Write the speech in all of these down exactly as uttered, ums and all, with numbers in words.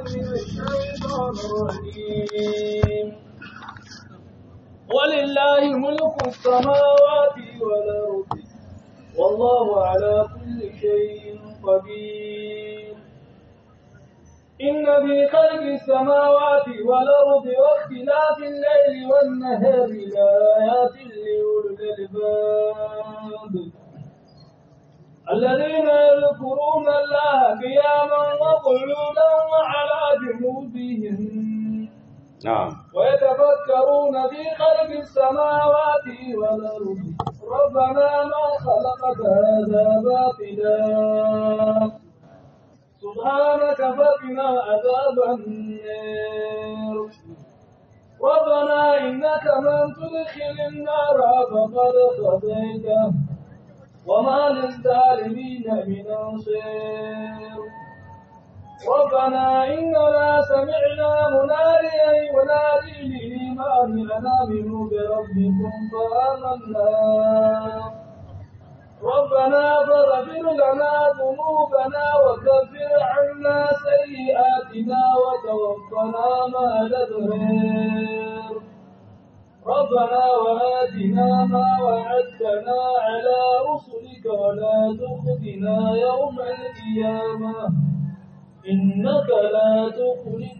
من الشيطان الرجيم ولله ملك السماوات والأرض والله على كل شيء قدير إن في خلق السماوات والأرض واختلاف الليل والنهار لآيات لأولي الألباب الذين يذكرون الله قياما وقعودا وعلى جنوبهم نعم ويتفكرون في خلق السماوات والأرض ربنا ما خلقت هذا باطلا سبحانك فقنا عذاب النار ربنا إنك من تدخل النار فقد خزيته وما للظالمين من أنصير ربنا إننا سمعنا مناديا ينادي للإيمان أن آمنوا بربكم فآمنا ربنا فاغفر لنا ذنوبنا وكفر عنا سيئاتنا وتوفنا مع الأبرار ربنا وآتنا ما وعدتنا على رسلك ولا تخزنا يوم القيامة إنك لا تخلف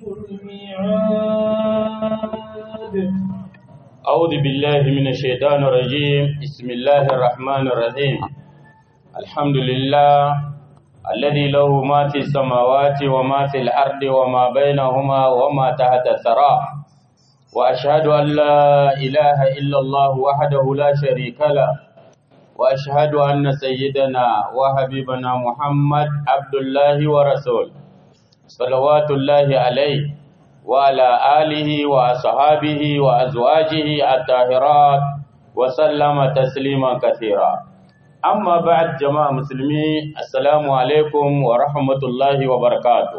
الميعاد. أعوذ بالله من الشيطان الرجيم بسم الله الرحمن الرحيم الحمد لله الذي له ما في السماوات وما في الأرض وما بينهما وما تحت الثرى وأشهد أن لا إله إلا الله وحده لا شريك له وأشهد أن سيدنا وحبيبنا محمد عبد الله ورسوله صلوات الله عليه وعلى آله وأصحابه وأزواجه الطاهرات وسلم تسليما كثيرا أما بعد جماعة مسلمين السلام عليكم ورحمة الله وبركاته.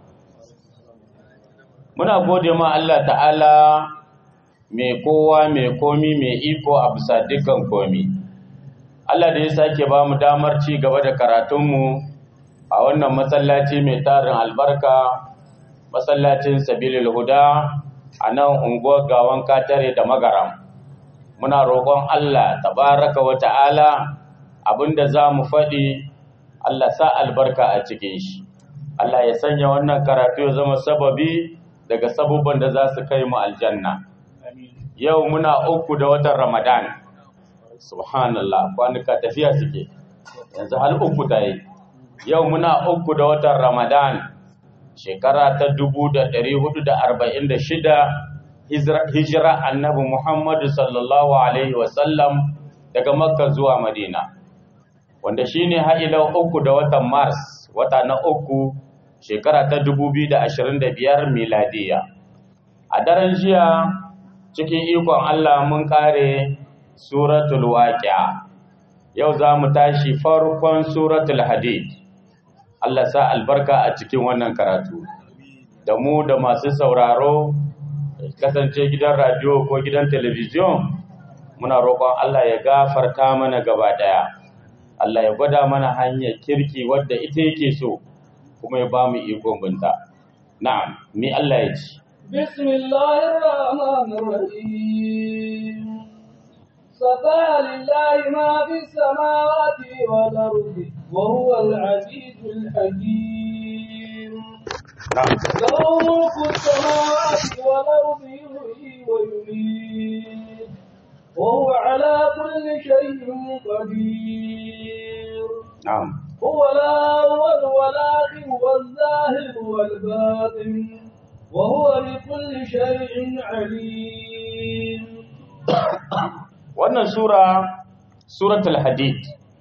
muna gode ma Allah ta'ala mai kowa mai komi mai iko a bisa dukkan komi. Allah da ya sake ba mu damar ci gaba da karatunmu a wannan masallaci mai tarin albarka, masallacin Sabilil Huda a nan unguwar Gawan Katare da Magaram. Muna roƙon Allah tabaraka wa ta'ala abinda za mu faɗi Allah sa albarka a cikin shi. Allah ya sanya wannan karatu ya zama sababi daga sabubban da za su kai mu aljanna. Yau muna uku da watan Ramadan. Subhanallah, kwanuka tafiya suke. Yanzu hal uku ta yi. Yau muna uku da watan Ramadan. Shekara ta dubu da ɗari hudu da arba'in da shida hijira annabi Muhammadu sallallahu Alaihi wasallam daga Makka zuwa Madina. Wanda shi ne ha'ilau uku da watan Mars, wata na uku shekara ta dubu biyu da ashirin da biyar miladiya. A daren jiya cikin ikon Allah mun kare suratul waqi'a. Yau za mu tashi farkon suratul hadid. Allah sa albarka a cikin wannan karatu. Da mu da masu sauraro kasance gidan radio ko gidan television muna roƙon Allah ya gafarta mana gaba daya. Allah ya gwada mana hanyar kirki wadda ita yake so. kuma ya ba mu ikon binta. Na'am, mi Allah ya ci. Bismillahir Rahmanir Rahim. Sabaha lillahi ma fis samawati wal ardi wa huwal azizul hakim. Na'am. Lahu mulku samawati wal ardi yuhyi wa yumiit. Wa huwa ala kulli shay'in qadir. Na'am. هو الأول والآخر والظاهر والباطن وهو بكل شيء عليم. Wannan sura suratul hadid,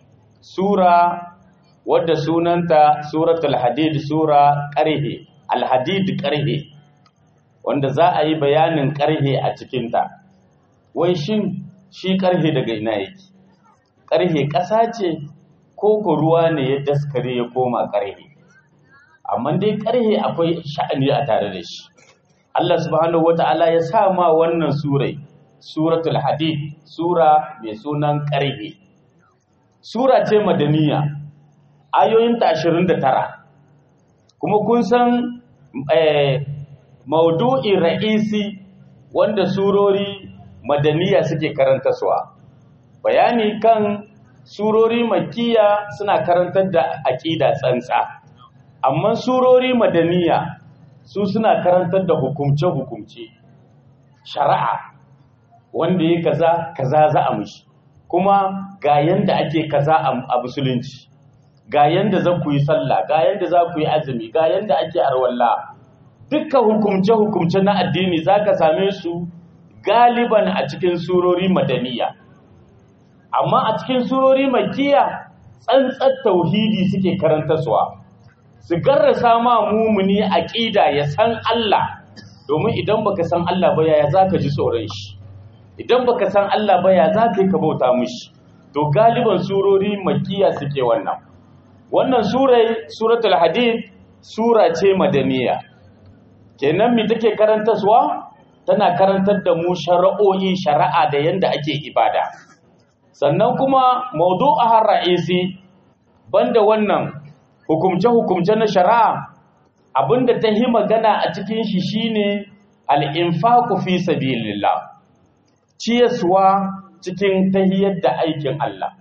sura wadda sunanta suratul hadid, sura ƙarhe, alhadid ƙarhe, wanda za a yi bayanin ƙarhe a cikinta. Wai shin shi ƙarhe daga ina yake? Ƙarhe ƙasa ce ko ko ruwa ne ya daskare ya koma ƙarhe? Amma dai ƙarhe akwai sha'ani a tare da shi. Allah subhanahu wata'ala ya sa ma wannan surai suratul hadid, sura mai sunan ƙarhe. Sura ce madaniya, ayoyinta ashirin da tara. Kuma kun san eh, maudu'i ra'isi wanda surori madaniya suke karantaswa. Bayani kan surori makkiya suna karantar da aqida tsantsa, amma surori madaniya su suna karantar da hukumce-hukumce shari'a, wanda ya kaza kaza za a mishi, kuma ga yanda ake kaza a musulunci, ga yanda za ku yi sallah, ga yanda za ku yi azumi, ga yanda ake arwalla. Dukkan hukumce-hukumce na addini za ka same su galiban a cikin surori madaniya, amma a cikin surori makkiya tsantsar tauhidi suke karantaswa, su garrasa ma mumuni aqida ya san Allah, domin idan baka san Allah ba yaya zaka ji tsoron shi, idan baka san Allah ba ya zaka yi ka bauta mishi. To galiban surori makkiya suke wannan. Wannan surai suratul hadid sura ce madaniya, kenan me take karantaswa? Tana karantar da mu shari'o'i, shari'a da yanda ake ibada. Sannan kuma mawdu'uhar ra'isi, banda wannan hukumce-hukumce na shari'a, abinda ta yi magana a cikin shi shine al-infaqu fi sabilillah, ciyaswa cikin tahiyar da aikin Allah,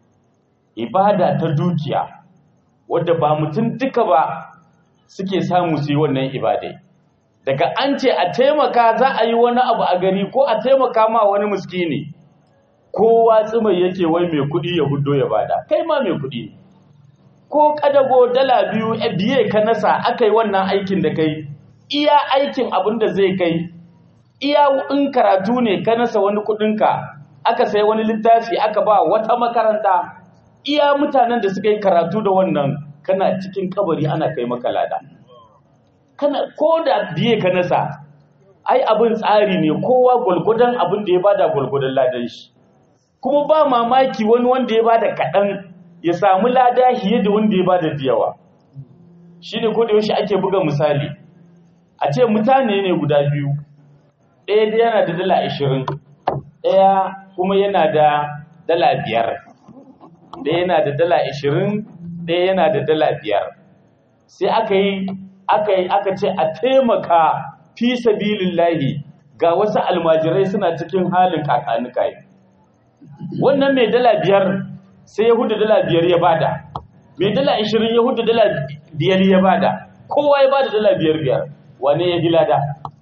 ibada ta dukiya wadda ba mutum duka ba suke samu su yi wannan ibadai. Daga an ce a taimaka za a yi wani abu a gari ko a taimaka ma wani miskini, kowa tsimai yake wai mai kuɗi ya hudo ya bada, kai ma mai kuɗi ne. Ko kadago dala biyu a biye ka nasa aka yi wannan aikin da kai, iya aikin abin da zai kai, iya in karatu ne ka nasa wani kuɗinka, aka sai wani littafi aka ba wata makaranta, iya mutanen da suka yi karatu da wannan kana cikin kabari ana kai maka lada. Kana ko da biye ka nasa, ai abin tsari ne, kowa gwalgwadon abin da ya bada gwalgwadon ladan shi. Kuma ba mamaki wani wanda ya bada kaɗan ya samu lada hiye da wanda ya bada diyawa. Shi ne ko da yaushe ake buga misali, a ce mutane ne guda biyu, ɗaya da yana da dala ashirin, ɗaya kuma yana da dala biyar, ɗaya yana da dala ashirin, ɗaya yana da dala biyar. Sai aka yi aka yi aka ce a taimaka fi sabilillahi ga wasu almajirai suna cikin halin kakanikai. Wannan mai dala biyar sai ya hudu dala biyar ya bada, mai dala ashirin ya hudu dala biyar ya bada, kowa ya bada dala biyar biyar. Wane ya hilada?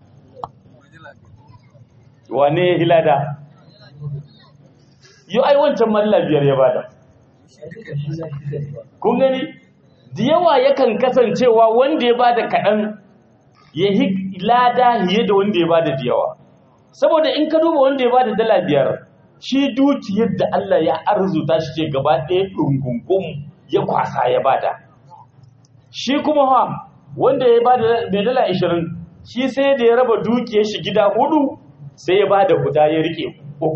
Wane ya hilada? Yau ai wancan ma dala biyar ya bada. Kun gani? Da yawa yakan kasancewa wanda ya bada kaɗan ya yi lada hiye da wanda ya bada da yawa. Saboda in ka duba wanda ya bada dala biyar, shi dukiyar da Allah ya arzuta shi ce gaba ɗaya ɗungungun ya kwasa ya bada. Shi kuma ha wanda ya bada mai dala ashirin, shi sai da ya raba dukiyar shi gida hudu sai ya bada guda ya rike uku.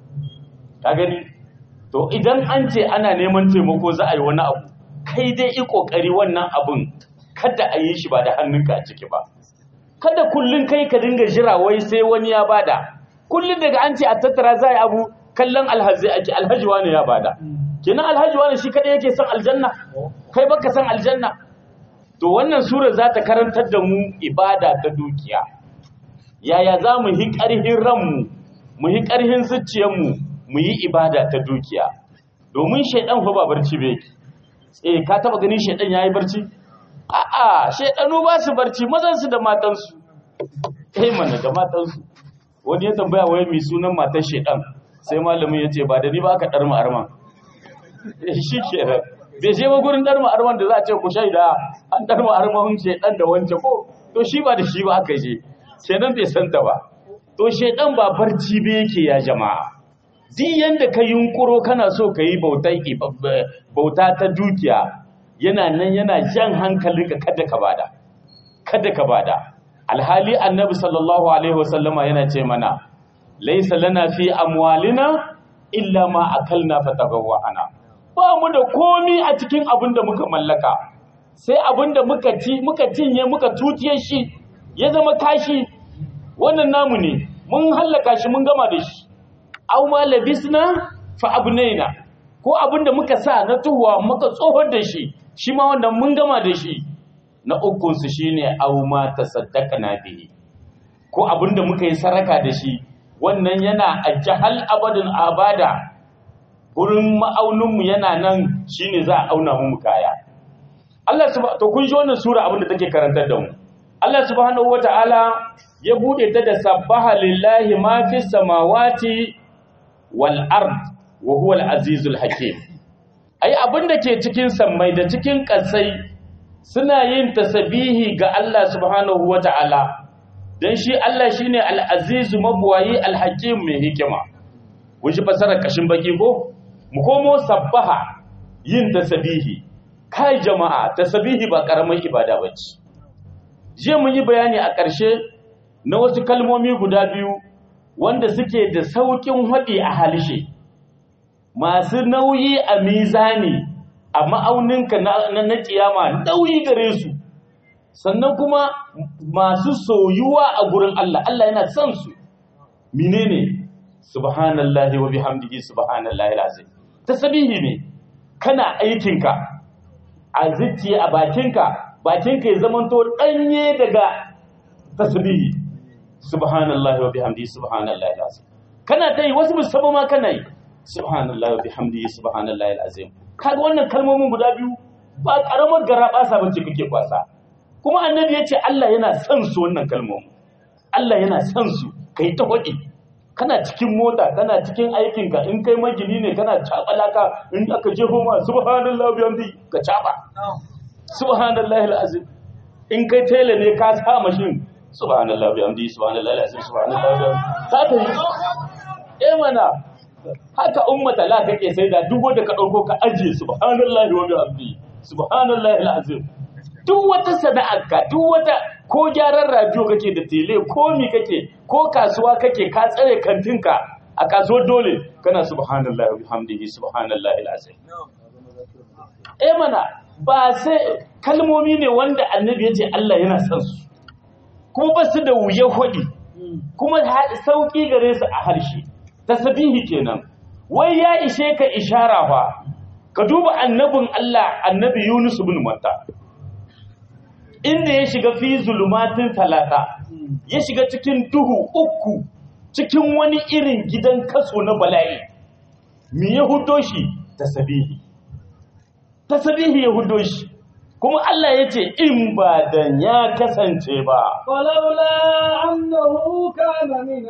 Ka gani? To idan an ce ana neman taimako za a yi wani abu, kai dai yi kokari wannan abun kada a yi shi ba da hannunka a ciki ba. Kada kullun kai ka dinga jira wai sai wani ya bada. Kullun daga an ce a tattara za a yi abu, kallon alhaji ake, alhaji wani ya bada. Kenan alhaji wani shi kadai yake son aljanna, kai baka son aljanna. To wannan sura za ta karantar da mu ibada ta dukiya. Yaya za mu yi ƙarhin ranmu, mu yi ƙarhin zuciyarmu, mu yi ibada ta dukiya. Domin shaidan fa ba barci ba yake. Eh, ka taba ganin shaidan yayi barci? A'a, shaidanu ba su barci, mazan su da matan su. Eh mana da matan su. Wani ya tambaya wai mai sunan matar shaidan, sai malamin ya ce ba da ni ba aka darma arman. Eh shi kenan. Bai je ba gurin darma arman da za a ce ku shaida an darma arman shaidan da wance ko, to shi ba da shi ba aka je. Shaidan bai santa ba. To shaidan ba barci ba yake ya jama'a. Duk yanda ka yunkuro kana so ka yi bauta ta dukiya, yana nan yana jan hankalinka kada ka bada, kada ka bada. Alhali annabi sallallahu alaihi wasallama yana ce mana, laisa lana fi amwalina illa ma akalna fatagawwa'ana. Ba mu da komi a cikin abin da muka mallaka, sai abin da muka ci, muka cinye, muka tutiye shi, ya zama kashi, wannan namu ne, mun hallaka shi, mun gama da shi. Aw ma labisna fa abnaina, ko abinda muka sa na tuwa muka tsohon da shi, shi ma wannan mun gama da shi. na ukun su shine aw ma tasaddaqna bihi ko abinda muka yi saraka da shi wannan yana ajhal abadun abada gurin ma'aunin mu yana nan shine za a auna mu kaya Allah subhanahu to kun ji wannan sura abinda take karantar da mu Allah subhanahu wataala ya bude ta da sabbaha lillahi ma fis samawati wal ard wa huwa al azizul hakim ai abinda ke cikin sammai da cikin kasai suna yin tasbihi ga Allah subhanahu wataala dan shi Allah shine al azizu mabwayi al hakim mai hikima kun shi fasara kashin baki ko mu komo sabbaha yin tasbihi kai jama'a tasbihi ba karamin ibada bace je mun yi bayani a ƙarshe na wasu kalmomi guda biyu wanda suke da saukin hadi a halishe masu nauyi a mizani a ma'auninka na na kiyama nauyi gare su sannan kuma masu soyuwa a gurin Allah Allah yana son su menene subhanallahi wa bihamdihi subhanallahi alazim tasbihi ne kana aikinka a zuciya a bakinka bakinka ya zamanto danye daga tasbihi subhanallahi wa bihamdihi subhanallahi alazim kana dai wasu musamman ma kana yi subhanallahi wa bihamdihi subhanallahi alazim kaga wannan kalmomin guda biyu ba karamar garabasa bace kake kwasa kuma annabi yace Allah yana son su wannan kalmomin Allah yana son su kai ta hodi kana cikin mota kana cikin aikinka in kai magini ne kana cabalaka in aka jefo ma subhanallahi wa bihamdihi ka caba subhanallahi alazim in kai tele ne ka sa mashin subhanallahi wa bihamdihi subhanallahi alazim subhanallahi wa bihamdihi eh mana haka ummata la kake sai da duk wanda ka dauko ka aje subhanallahi wa bihamdihi subhanallahi alazim duk wata sada'arka duk wata ko gyaran radio kake da tele ko mi kake ko kasuwa kake ka tsare kantinka a kasuwar dole kana subhanallahi wa bihamdihi subhanallahi alazim eh mana ba sai kalmomi ne wanda annabi yace Allah yana son su kuma ba su da wuya hodi kuma sauki gare su a harshe tasbihi kenan wai ya ishe ka ishara fa ka duba annabin Allah annabi Yunus ibn Matta inda ya shiga fi zulumatin talata ya shiga cikin duhu uku cikin wani irin gidan kaso na bala'i me ya hudo shi tasbihi tasbihi ya hudo shi kuma Allah ya ce in ba dan ya kasance ba falaula annahu kana min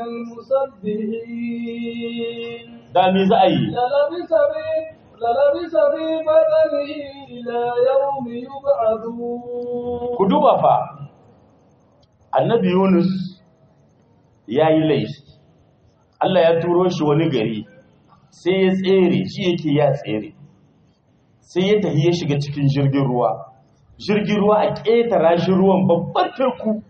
al-musabbihin da me za a yi lalabisa bi lalabisa bi badanihi ila yawmi yub'adun ku duba fa annabi Yunus yayi laifi Allah ya turo shi wani gari sai ya tsere shi yake ya tsere sai ya tafi ya shiga cikin jirgin ruwa jirgin ruwa a ƙetara shi ruwan babban teku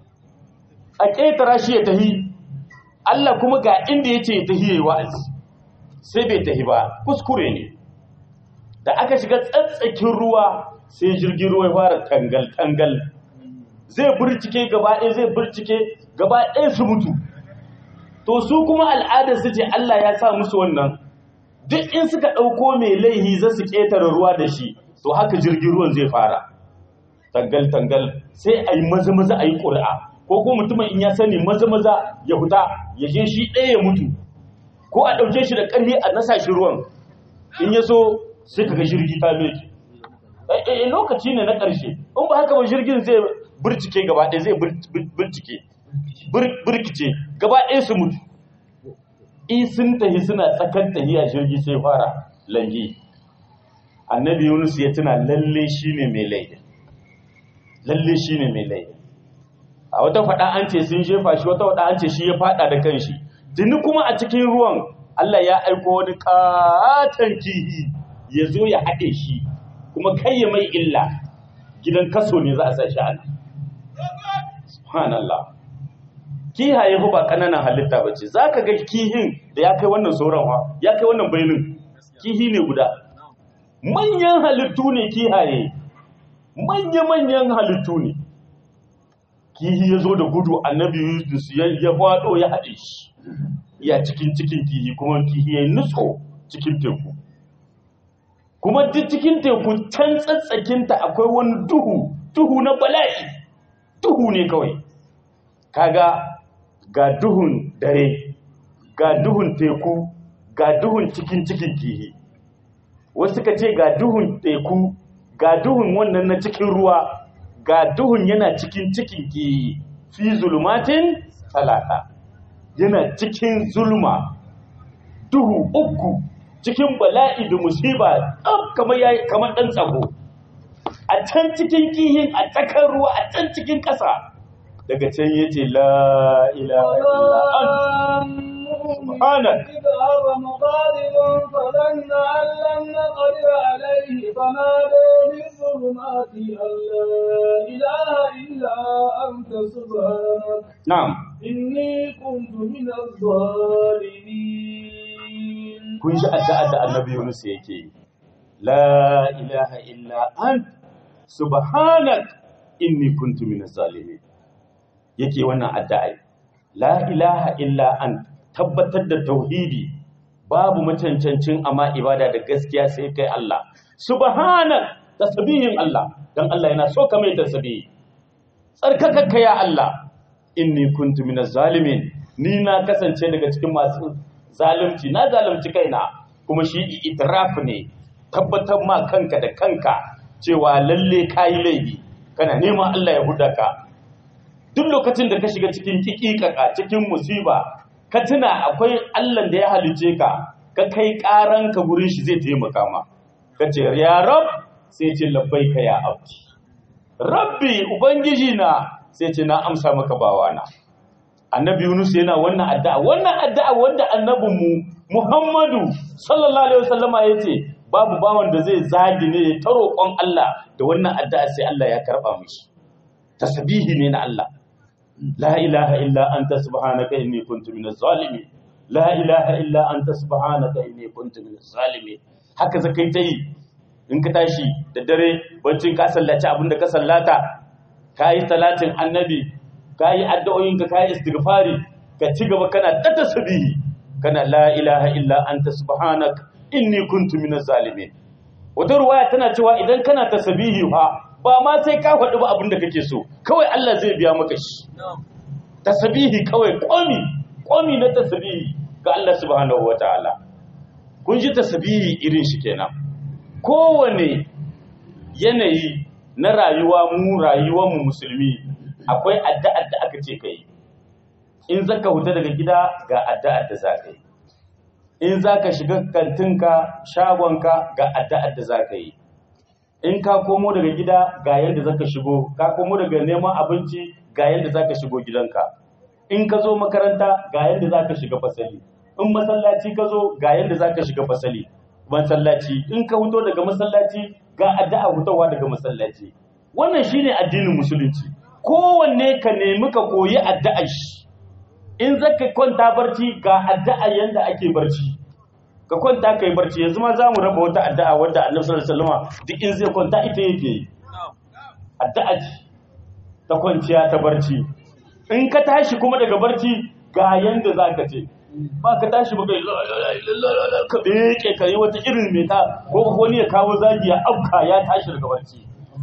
a ƙetara shi ya tafi Allah kuma ga inda ya ce ya tafi yayi wa'azi sai bai tafi ba kuskure ne da aka shiga tsatsakin ruwa sai jirgin ruwa ya fara tangal tangal zai burcike gaba ɗaya zai burcike gaba ɗaya su mutu to su kuma al'adar su ce Allah ya sa musu wannan duk in suka ɗauko mai laihi za su ƙetare ruwa da shi to haka jirgin ruwan zai fara tangal tangal sai a yi maza maza a yi ƙuri'a ko ko mutumin in ya sani maza maza ya fita ya je shi ɗaya ya mutu ko a ɗauke shi da ƙarfi a nasa shi ruwan in ya so sai kaga jirgi ta meke eh lokaci ne na ƙarshe in ba haka ba jirgin zai burcike gaba ɗaya zai burcike burkice gaba ɗaya su mutu in sun tahi suna tsakar tahiya jirgi sai fara langi annabi Yunus ya tuna lalle shine mai laifi lalle shine mai laifi a wata fada an ce sun jefa shi wata fada an ce shi ya fada da kanshi tuni kuma a cikin ruwan Allah ya aiko wani katan kihi ya zo ya haɗe shi kuma kai ya mai illa gidan kaso ne za a sa shi ana subhanallah kihaye ba kananan halitta bace zaka ga kihin da ya kai wannan sauran ya kai wannan bainin kihi ne guda manyan halittu ne kihaye manya-manyan halittu ne kihi ya zo da gudu annabi Yunus ya fado ya haɗe shi ya cikin cikin kihi kuma kihi ya nutso cikin teku kuma duk cikin teku can tsatsakinta akwai wani duhu duhu na bala'i duhu ne kawai kaga ga duhun dare ga duhun teku ga duhun cikin cikin kihi wasu ka ce ga duhun teku ga duhun wannan na cikin ruwa ga duhun yana cikin cikin kihi fi zulumatin talata yana cikin zulma duhu uku cikin bala'i da musiba tsab kamar yayi kamar dan tsago a can cikin kihin a tsakar ruwa a can cikin ƙasa daga can yace la ilaha illa anta subhanak ذهب مغاضبا فظن أن لن نقدر عليه فنادى في الظلمات أن لا إله إلا أنت سبحانك na'am إني كنت من الظالمين. kun ji addu'a da annabi Yunus yake yi la ilaha illa ant subhanak inni kuntu minaz zalimin yake wannan addu'a la ilaha illa ant tabbatar da tauhidi babu macancancin amma ibada da gaskiya sai kai Allah subhanak tasbihin Allah dan Allah yana so ka mai tasbihi tsarkakakka ya Allah inni kuntu minaz zalimin ni na kasance daga cikin masu zalunci na zalunci kaina kuma shi itiraf ne tabbatar ma kanka da kanka cewa lalle kai laifi kana neman Allah ya huda ka duk lokacin da ka shiga cikin kikikaka cikin musiba ka tuna akwai Allah da ya halice ka ka kai karan ka gurin shi zai taimaka ma kace ya rab sai ce labbaika ya abdi rabbi ubangiji na sai ce na amsa maka bawana annabi Yunus yana wannan addu'a wannan addu'a wanda annabinmu Muhammadu sallallahu alaihi wasallama yace babu bawan da zai zagi ne ta roƙon Allah da wannan addu'a sai Allah ya karba mishi tasbihi ne na Allah la ilaha illa anta subhanaka inni kuntu minaz zalimin la ilaha illa anta subhanaka inni kuntu minaz zalimin haka zakai tai in ka tashi da dare bancin ka sallaci abinda ka sallata kai salatin annabi kai addu'o'in ka kai istighfari ka ci gaba kana ta tasbihi kana la ilaha illa anta subhanaka inni kuntu minaz zalimin wata ruwaya tana cewa idan kana tasbihi fa ba ma sai ka faɗi ba abinda kake so kawai Allah zai biya maka shi tasbihi kawai komi komi na tasbihi ga Allah subhanahu wataala kun ji tasbihi irin shi kenan kowane yanayi na rayuwa mu rayuwar mu musulmi akwai addu'ar da aka ce kai in zaka huta daga gida ga addu'ar da zaka yi in zaka shiga kantinka shagonka ga addu'ar da zaka yi in ka komo daga gida ga yanda zaka shigo ka komo daga neman abinci ga yanda zaka shigo gidanka in ka zo makaranta ga yanda zaka shiga fasali in masallaci ka zo ga yanda zaka shiga fasali masallaci in ka huto daga masallaci ga addu'a hutawa daga masallaci wannan shine addinin musulunci kowanne ka nemi ka koyi addu'a shi in zaka kwanta barci ga addu'a yanda ake barci ka kwanta kai barci yanzu ma zamu raba wata addu'a wanda Annabi sallallahu alaihi wasallam duk in zai kwanta ita yake yi addu'a ta kwanciya ta barci in ka tashi kuma daga barci ga yanda zaka ce ba ka tashi ba kai ka beke kai wata irin mai ta ko wani ya kawo zagi ya afka ya tashi daga barci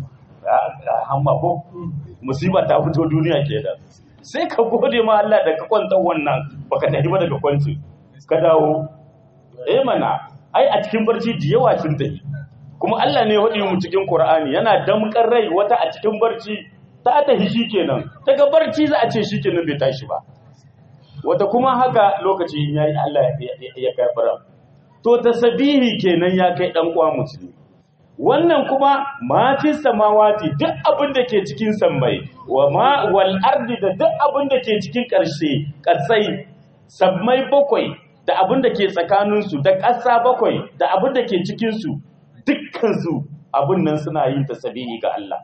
amma ko musiba ta fito duniya kenan sai ka gode ma Allah da ka kwanta wannan baka tafi ba daga kwanci ka dawo eh mana ai a cikin barci da yawa sun tafi kuma Allah ne ya hodi mu cikin Qur'ani yana damkar rai wata a cikin barci ta tafi shikenan daga barci za a ce shikenan bai tashi ba wata kuma haka lokaci yayi Allah ya kafara to tasbihi kenan ya kai dan uwa musulmi wannan kuma ma fi samawati duk abin da ke cikin sammai wa ma wal ardi da duk abin da ke cikin karshe kasai sammai bakwai da abin da ke tsakanin su da ƙasa bakwai da abin da ke cikin su dukkan su abin nan suna yin tasbihi ga Allah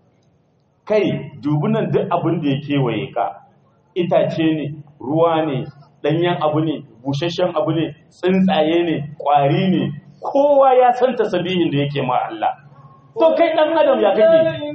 kai dubunan duk abin da ya kewaye ka itace ne ruwa ne danyen abu ne busasshen abu ne tsuntsaye ne kwari ne kowa ya san tasbihin da yake ma Allah to kai dan adam ya kake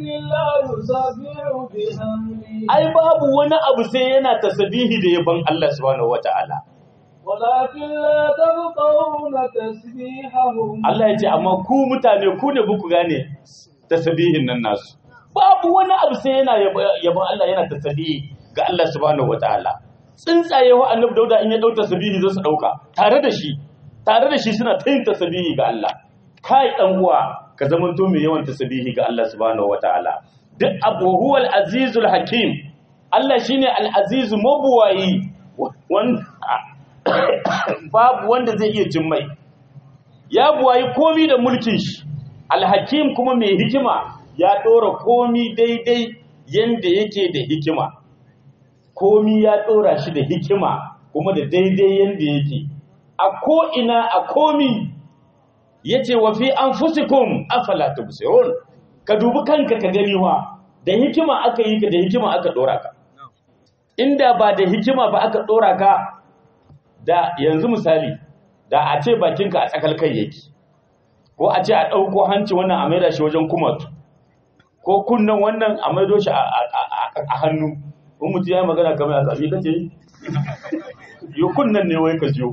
ai babu wani abu sai yana tasbihi da yaban Allah subhanahu wataala walakin la tabqawna tasbihahum Allah ya ce amma ku mutane ku ne buku gane tasbihin nan nasu babu wani abu sai yana yabon Allah yana tasbihi ga Allah subhanahu wataala. Tsuntsaye wa annabi Dauda in ya dauka tasbihi zai su dauka tare da shi tare da shi suna ta yin tasbihi ga Allah. Kai dan uwa ka zamanto mai yawan tasbihi ga Allah subhanahu wataala. Duk abu huwal azizul hakim. Allah shine al-aziz mabuwayi wanda babu wanda zai iya jimmai. Ya buwayi komi da mulkin shi. Al-hakim kuma mai hikima ya dora komi daidai yanda yake da hikima. Komi ya dora shi da hikima kuma da daidai yanda yake. A ko ina a komi yace wa fi anfusikum afala tubsirun. Ka dubi kanka ka gani wa da hikima aka yi ka da hikima aka dora ka. Inda ba da hikima ba aka dora ka da yanzu misali da a ce bakinka a tsakal kai yake ko a ce a ɗauko hanci wannan a maida shi wajen kumatu ko kunnan wannan a maido shi a hannu in mutu ya yi magana kamar a sami kace yi kunnan ne wai ka jiyo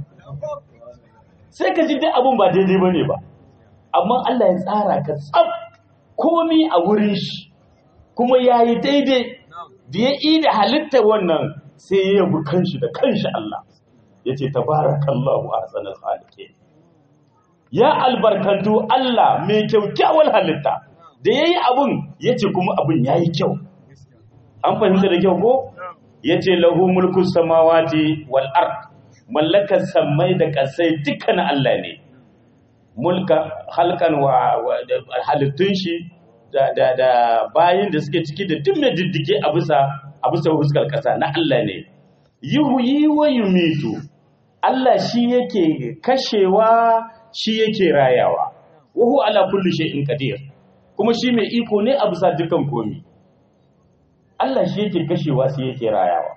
sai ka ji duk abin ba daidai ba ne ba amma Allah ya tsara ka tsab komi a wurin shi kuma ya yi daidai da ya yi da halittar wannan sai ya yabi kanshi da kanshi Allah ya ce tabarakallahu ahsanul khaliqin ya albarkantu Allah mai kyaukyawar halitta da yayi abun yace kuma abun yayi kyau an fahimta da kyau ko yace lahu mulku samawati wal ard mallakar samai da kasai dukkan Allah ne mulka halkan wa halittun shi da da da bayin da suke ciki da duk mai diddige a bisa a bisa huskar kasa na Allah ne yuhyi wa yumitu Allah shi yake kashewa shi yake rayawa wahu ala kulli shay'in qadir kuma shi mai iko ne a bisa dukan komi Allah shi yake kashewa shi yake rayawa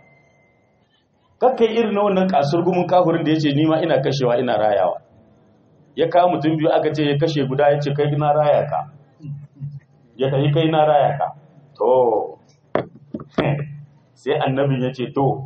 kakkai irin wannan kasurgumin kafirin da yace ni ma ina kashewa ina rayawa ya kawo mutum biyu aka ce ya kashe guda yace kai na raya ka ya kai kai na raya ka to sai annabin yace to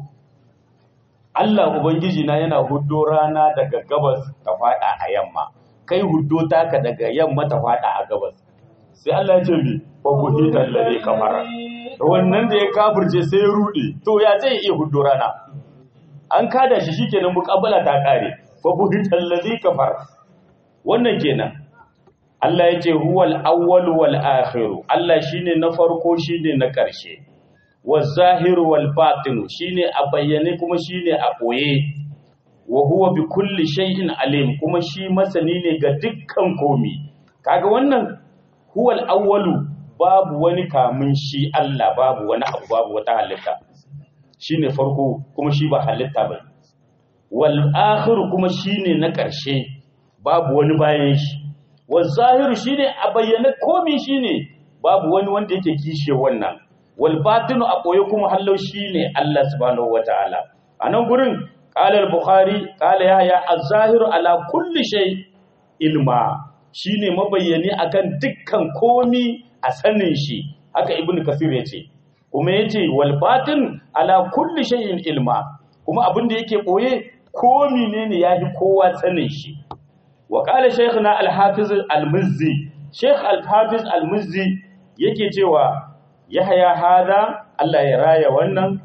Allah Ubangiji na yana huddo rana daga gabas ta fada a yamma kai huddo taka daga yamma ta fada a gabas sai Allah ya ce bi fa buhita allazi kafara wannan da ya kafirce sai ya rude to ya zai iya huddo rana an kada shi shikenan muqabbala ta kare fa buhita allazi kafara wannan kenan Allah ya ce huwal awwal wal akhir Allah shine na farko shine na karshe wazahiru wal batinu shine a bayyane kuma shine a boye wa huwa bi kulli shay'in alim kuma shi masani ne ga dukkan komi kaga wannan huwal awwalu babu wani kamun shi Allah babu wani abu babu wata halitta shine farko kuma shi ba halitta ba wal akhiru kuma shine na karshe babu wani bayan shi wazahiru shine a bayyane komi shine babu wani wanda yake kishe wannan wal batinu a koyo kuma hallau shine Allah subhanahu wataala anan gurin qala al-bukhari qala yahya az-zahiru ala kulli shay ilma shine mabayyani akan dukkan komi a sanin shi haka ibnu kasir yace kuma yace wal batin ala kulli shay'in ilma kuma abin da yake koye komi ne ne yafi kowa sanin shi wa qala shaykhuna al-hafiz al-mizzi shaykh al-hafiz al-mizzi yake cewa Yahaya hada Allah ya raya wannan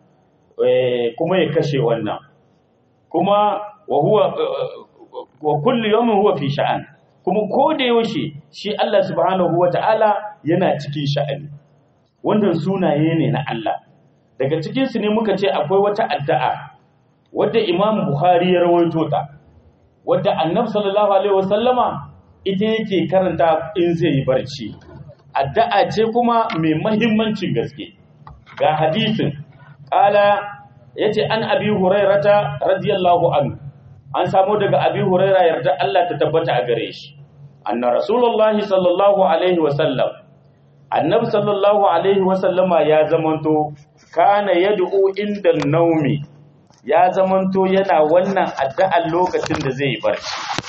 kuma ya kashe wannan kuma wa huwa wa kullu yawmin huwa fi sha'an kuma ko da yaushe shi Allah subhanahu wataala yana cikin sha'ani wannan sunaye ne na Allah daga cikin su ne muka ce akwai wata addu'a wadda Imam Bukhari ya rawaito ta wadda Annabi sallallahu alaihi wasallama ita yake karanta in zai yi barci addu'a ce kuma mai mahimmancin gaske ga hadisin qala yace an abi hurairata radiyallahu anhu an samu daga abi huraira yarda Allah ta tabbata a gare shi anna rasulullahi sallallahu alaihi wasallam annabi sallallahu alaihi wasallama ya zamanto kana yad'u inda naumi ya zamanto yana wannan addu'a lokacin da zai yi barci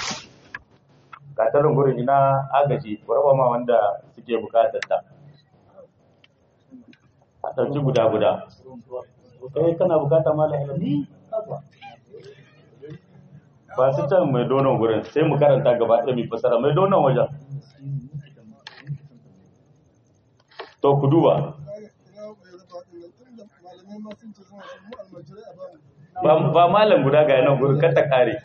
ga tarin gurin ina agaji warba ma wanda suke bukatar ta a ɗauki guda guda kai kana bukata malam ni ba su can mai donon gurin sai mu karanta gaba ɗaya mai fasara mai donon wajen to ku duba ba malam guda ga nan gurin kata kare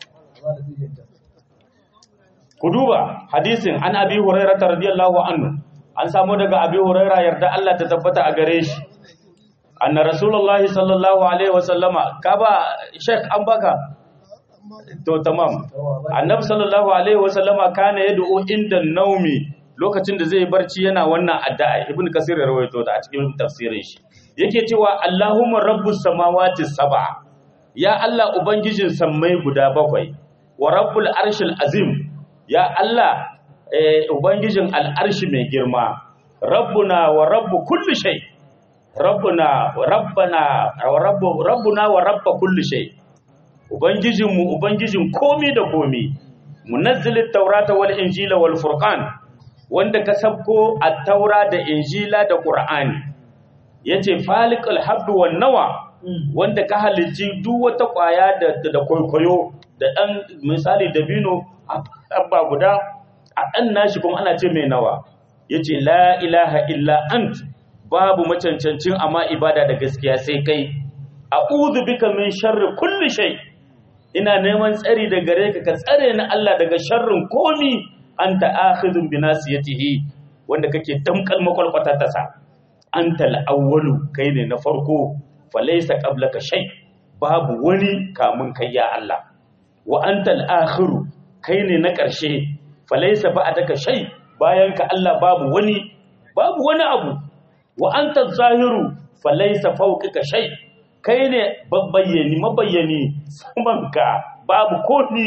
ku duba hadisin an abi hurairah radiyallahu anhu an samu daga abi hurairah yarda Allah ta tabbata a gare shi anna rasulullahi sallallahu alaihi wasallama ka ba sheikh an baka to tamam annabi sallallahu alaihi wasallama kana yad'u inda naumi lokacin da zai barci yana wannan addu'a ibn kasir ya rawaito ta a cikin tafsirin shi yake cewa allahumma rabbus samawati sab'a ya Allah ubangijin sammai guda bakwai wa rabbul arshil azim ya Allah eh, ubangijin al'arshi mai girma rabbuna wa rabbu kulli shay rabbuna wa rabbana wa rabbu rabbuna wa rabb kulli shay ubangijinmu ubangijin komi da komi munazzilit tawrata wal injila wal furqan wanda ka sabko at-taura da injila da qur'ani yace faliqul habbi wan nawa wanda ka halicci duk wata kwaya da da koyoyo da dan misali dabino abba guda a dan nashi kuma ana ce mai nawa yace la ilaha illa ant babu macancancin amma ibada da gaskiya sai kai a'udhu bika min sharri kulli shay ina neman tsari da gare ka ka tsare ni Allah daga sharrin komi anta akhidun bi nasiyatihi wanda kake damkal makwalkwata ta sa antal awwalu kai ne na farko falaysa qablaka shay babu wani kamun kai ya Allah wa antal akhiru kai ne na ƙarshe falaysa ba'daka shay bayan ka Allah babu wani babu wani abu wa anta zahiru falaysa fawqaka shay kai ne babbayyani mabayyani samanka babu komi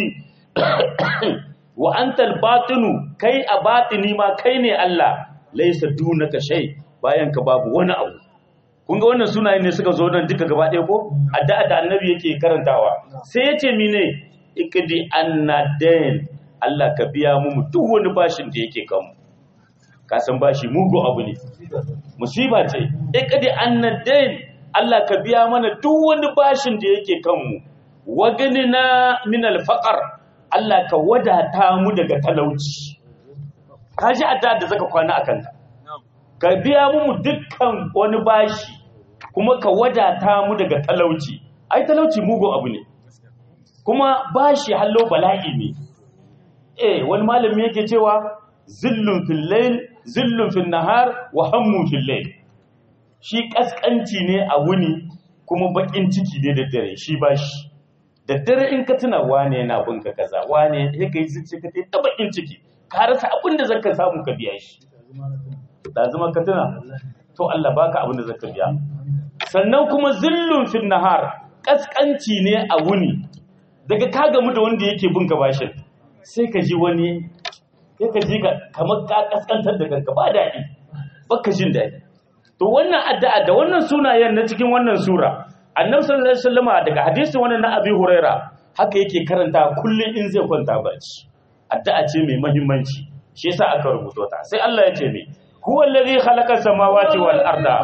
wa antal batinu kai a batini ma kai ne Allah laysa dunaka shay bayan ka babu wani abu kun ga wannan sunaye ne suka zo nan duka gaba ɗaya ko addu'a da annabi yake karantawa sai yace mine ikdi annadain Allah ka biya mu duk wani bashin da yake kanmu ka san bashi mugu abu ne musiba ce ikdi annadain Allah ka biya mana duk wani bashin da yake kanmu waganina min alfaqar Allah ka wadata mu daga talauci kaji adda da zaka kwana akan ta ka biya mu dukkan wani bashi kuma ka wadata mu daga talauci ai talauci mugun abu ne kuma bashi hallo bala'i ne eh wani malami yake cewa zillun fil layl zillun fil nahar wa hammun fil layl shi kaskanci ne a wuni kuma bakin ciki ne da dare shi bashi da dare in ka tuna wane yana bunka kaza wane sai kai zuci ka ta bakin ciki ka rasa abin da zaka samu ka biya shi da zama ka tuna to Allah baka abin da zaka biya sannan kuma zillun fil nahar kaskanci ne a wuni daga ka gamu da wanda yake bunka bashin sai ka ji wani sai ka ji kamar ka kaskantar da kanka ba dadi baka jin dadi to wannan addu'a da wannan sunayen na cikin wannan sura annabi sallallahu alaihi wasallama daga hadisin wannan na Abi Huraira haka yake karanta kullun in zai kwanta barci addu'a ce mai muhimmanci shi yasa aka rubuto ta sai Allah ya ce me huwa allazi khalaqa samawati wal arda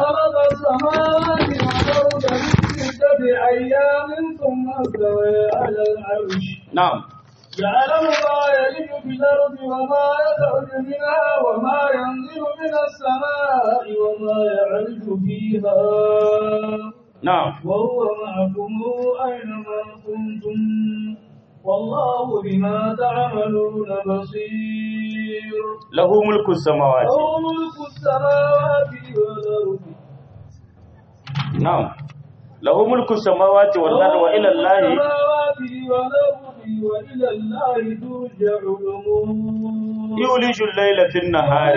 na'am يعلم ما يلج في الأرض وما يخرج منها وما ينزل من السماء وما يعرج فيها نعم وهو معكم أينما كنتم والله بما تعملون بصير له ملك السماوات له ملك السماوات والأرض نعم له ملك السماوات والأرض وإلى الله وإلى الله ترجع الأمور يولج الليل في النهار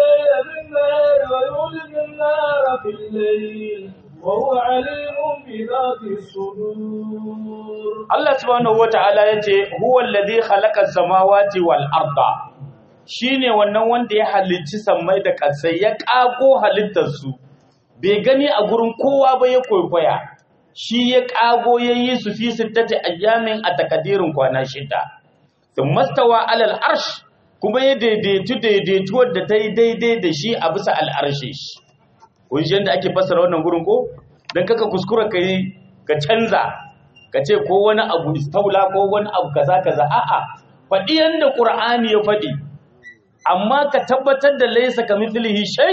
ويولج النهار في الليل وهو عليم بذات الصدور Allah subhanahu wata'ala yace huwa alladhi khalaqa as-samawati wal arda shine wannan wanda ya halicci sammai da ƙasai ya kago halittar su bai gani a gurin kowa ba ya koykoya shi ya kago yayi su fi sittati ayyamin a takadirin kwana shida thumma stawa alal arsh kuma ya daidaitu daidaituwar da ta yi daidai da shi a bisa al'arshi shi kun shi yadda ake fassara wannan gurin ko don kaka kuskura ka yi ka canza ka ce ko wani abu istaula ko wani abu kaza kaza a'a faɗi yadda ƙur'ani ya faɗi amma ka tabbatar da laisa kamithlihi shay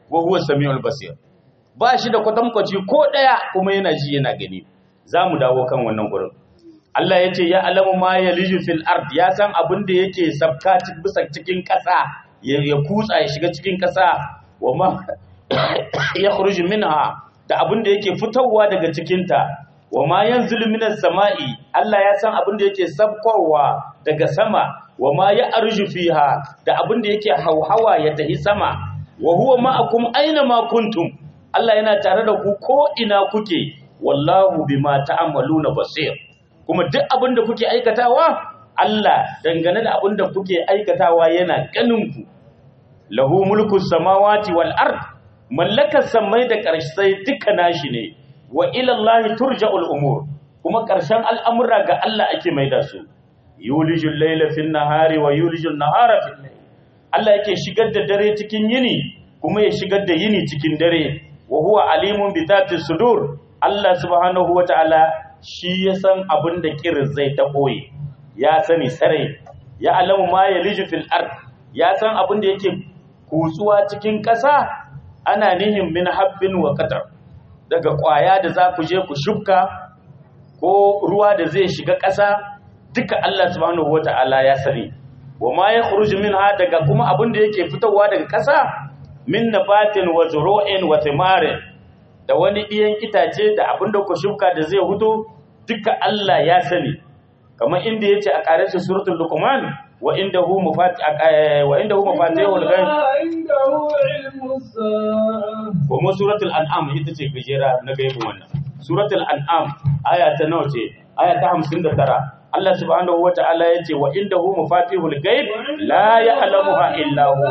wa huwa samiul basir ba shi da kwatankwaci ko daya kuma yana ji yana gani zamu dawo kan wannan gurin Allah yace ya alamu ma yaliju fil ard ya san abin da yake sabka bisa cikin kasa ya kutsa ya shiga cikin kasa wa ma yakhruju minha da abin da yake fitowa daga cikin ta wa ma yanzilu minas sama'i Allah ya san abin da yake sabkowa daga sama wa ma ya'ruju fiha da abin da yake hauhawa ya tahi sama wa huwa ma'akum aina ma kuntum Allah yana tare da ku ko ina kuke wallahu bima ta'maluna basir kuma duk abin da kuke aikatawa Allah dangane da abin da kuke aikatawa yana ganin ku lahu mulku samawati wal ard mallakar samai da ƙarsai duka nashi ne wa ila Allah turja'ul umur kuma ƙarshen al'amura ga Allah ake maida su yulijul layla fin nahari wa yulijul nahara fil layl Allah yake shigar da dare cikin yini kuma ya shigar da yini cikin dare wa huwa alimun bi dhati sudur Allah subhanahu wataala shi ya san abin da kirin zai ta boye ya sani sarai ya alamu ma yaliju fil ard ya san abin da yake kutsuwa cikin ƙasa ana nihin min habbin wa qatar daga ƙwaya da za ku je ku shubka ko ruwa da zai shiga ƙasa duka Allah subhanahu wata'ala ya sani wa ma yakhruju minha daga kuma abin da yake fitowa daga ƙasa min nabatin wa zuru'in wa thimarin da wani iyan itace da abin da ku shubka da zai huto duka Allah ya sani kamar inda yace a ƙarshen suratul luqman wa indahu mafati wa indahu mafatihul ghaib indahu ilmus sa'a kuma suratul an'am ita ce gajera na gaibin wannan suratul an'am aya ta nawa ce aya ta hamsin da tara Allah subhanahu wata'ala yace wa indahu mafatihul ghaib la ya'lamuha illa hu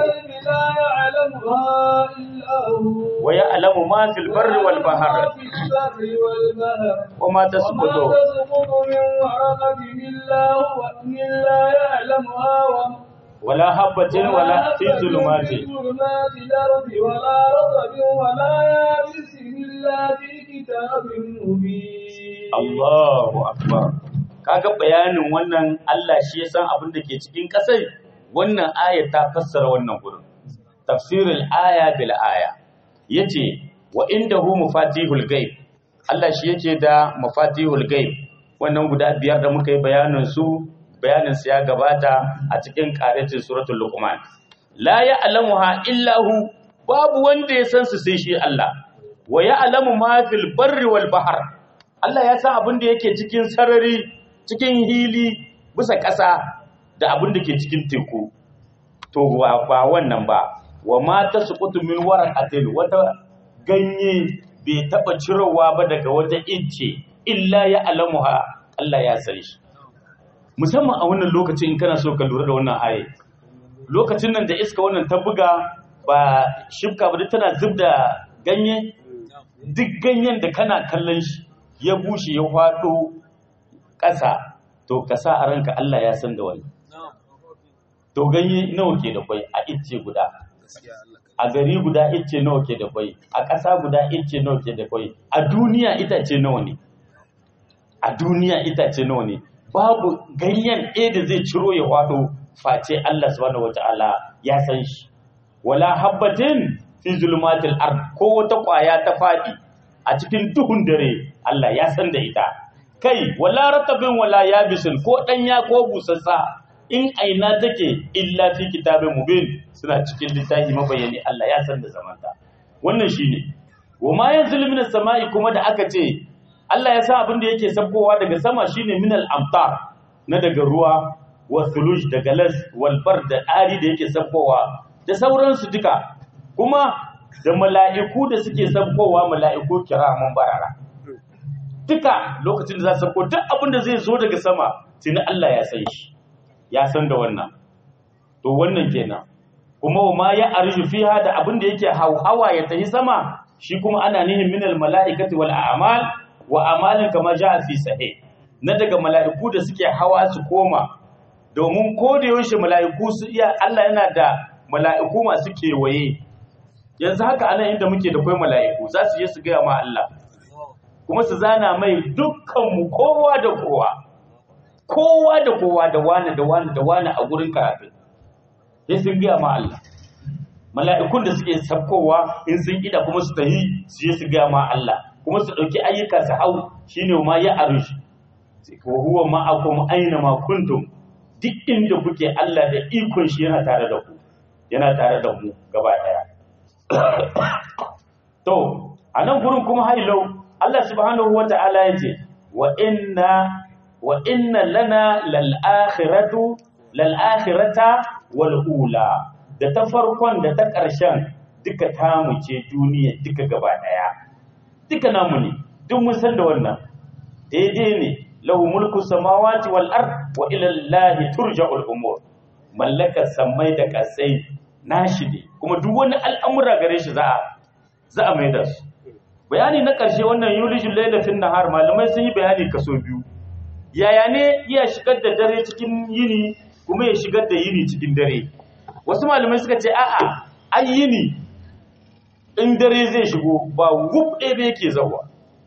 wa ya'lamu ma fil barri wal bahr wa ma tasqutu ولا حبة ولا في ظلمات الأرض ولا رطب ولا يابس إلا في كتاب مبين الله أكبر kaga bayanin wannan Allah shi ya san abin da ke cikin kasai wannan aya ta fassara wannan gurin tafsirul aya bil aya yace wa indahu mafatihul ghaib Allah shi yake da mafatihul ghaib wannan guda biyar da muka yi bayanin su bayanin su ya gabata a cikin qaratin suratul luqman la ya'lamuha illa hu babu wanda ya san su sai shi Allah wa ya'lamu ma fil barri wal bahr Allah ya san abin da yake cikin sarari cikin hili bisa ƙasa da abin da ke cikin teku to ba wannan ba wa ma tasqutu min waraqatin wata ganye bai taba cirowa ba daga wata icce illa ya alamuha Allah ya sani shi musamman a wannan lokacin in kana so ka lura da wannan aye lokacin nan da iska wannan ta buga ba shibka ba tana zubda ganye duk ganyen da kana kallon shi ya bushe ya fado ƙasa to ka sa a ranka Allah ya san da wani to ganye nawa ke da kwai a icce guda a gari guda icce nawa ke da kwai a ƙasa guda icce nawa ke da kwai a duniya itace nawa ne a duniya itace nawa ne babu ganyen ɗaya da zai ciro ya faɗo face Allah subhanahu wataala ya san shi wala habbatin fi zulmatil ard ko wata ƙwaya ta faɗi a cikin duhun dare Allah ya san da ita kai wala ratabin wala yabisin ko danya ko busassa in aina take illa fi kitabin mubin suna cikin littafi mabayani Allah ya san da zamanta wannan shine wama yanzil minas sama'i kuma da aka ce Allah ya san abin da yake sabkowa daga sama shine minal amtar na daga ruwa wa thuluj daga las wal bar da ari da yake sabkowa da sauransu duka kuma da mala'iku da suke sabkowa mala'iku kiraman barara duka lokacin da za su sabko duk abin da zai zo daga sama tuni Allah ya san shi ya san da wannan to wannan kenan kuma ma ya arju fiha da abin da yake hauhawa ya tahi sama shi kuma ana nihin minal mala'ikati wal a'mal wa amalin kama ja'a fi sahih na daga mala'iku da suke hawa su koma domin ko da yaushe mala'iku su iya Allah yana da mala'iku masu kewaye yanzu haka anan inda muke da kai mala'iku za su je su ga ma Allah kuma su zana mai dukkanmu kowa da kowa kowa da kowa da wani da wani da wani a gurin karatu sai sun gaya ma Allah mala'ikun da suke sabkowa in sun ida kuma su tahi su je su ga ma Allah kuma su dauki ayyuka su hau shine ma ya arushi ko huwa ma'akum aina ma kuntum duk inda kuke Allah da ikon shi yana tare da ku yana tare da mu gaba daya to anan gurin kuma hailau Allah subhanahu wata'ala yace wa inna wa inna lana lal akhiratu lal akhirata wal ula da ta farkon da ta ƙarshen duka tamu ce duniya duka gaba daya duka namu ne duk mun san da wannan daidai ne lahu mulku samawati wal ard wa ila allahi turja'ul umur mallaka samai da kasai nashi ne kuma duk wani al'amura gare shi za a za a mai da su bayani na ƙarshe wannan yulijul layla fin nahar malamai sun yi bayani kaso biyu yaya ne iya shigar da dare cikin yini kuma ya shigar da yini cikin dare wasu malamai suka ce a'a ai yini in dare zai shigo ba wuf ɗaya yake zawa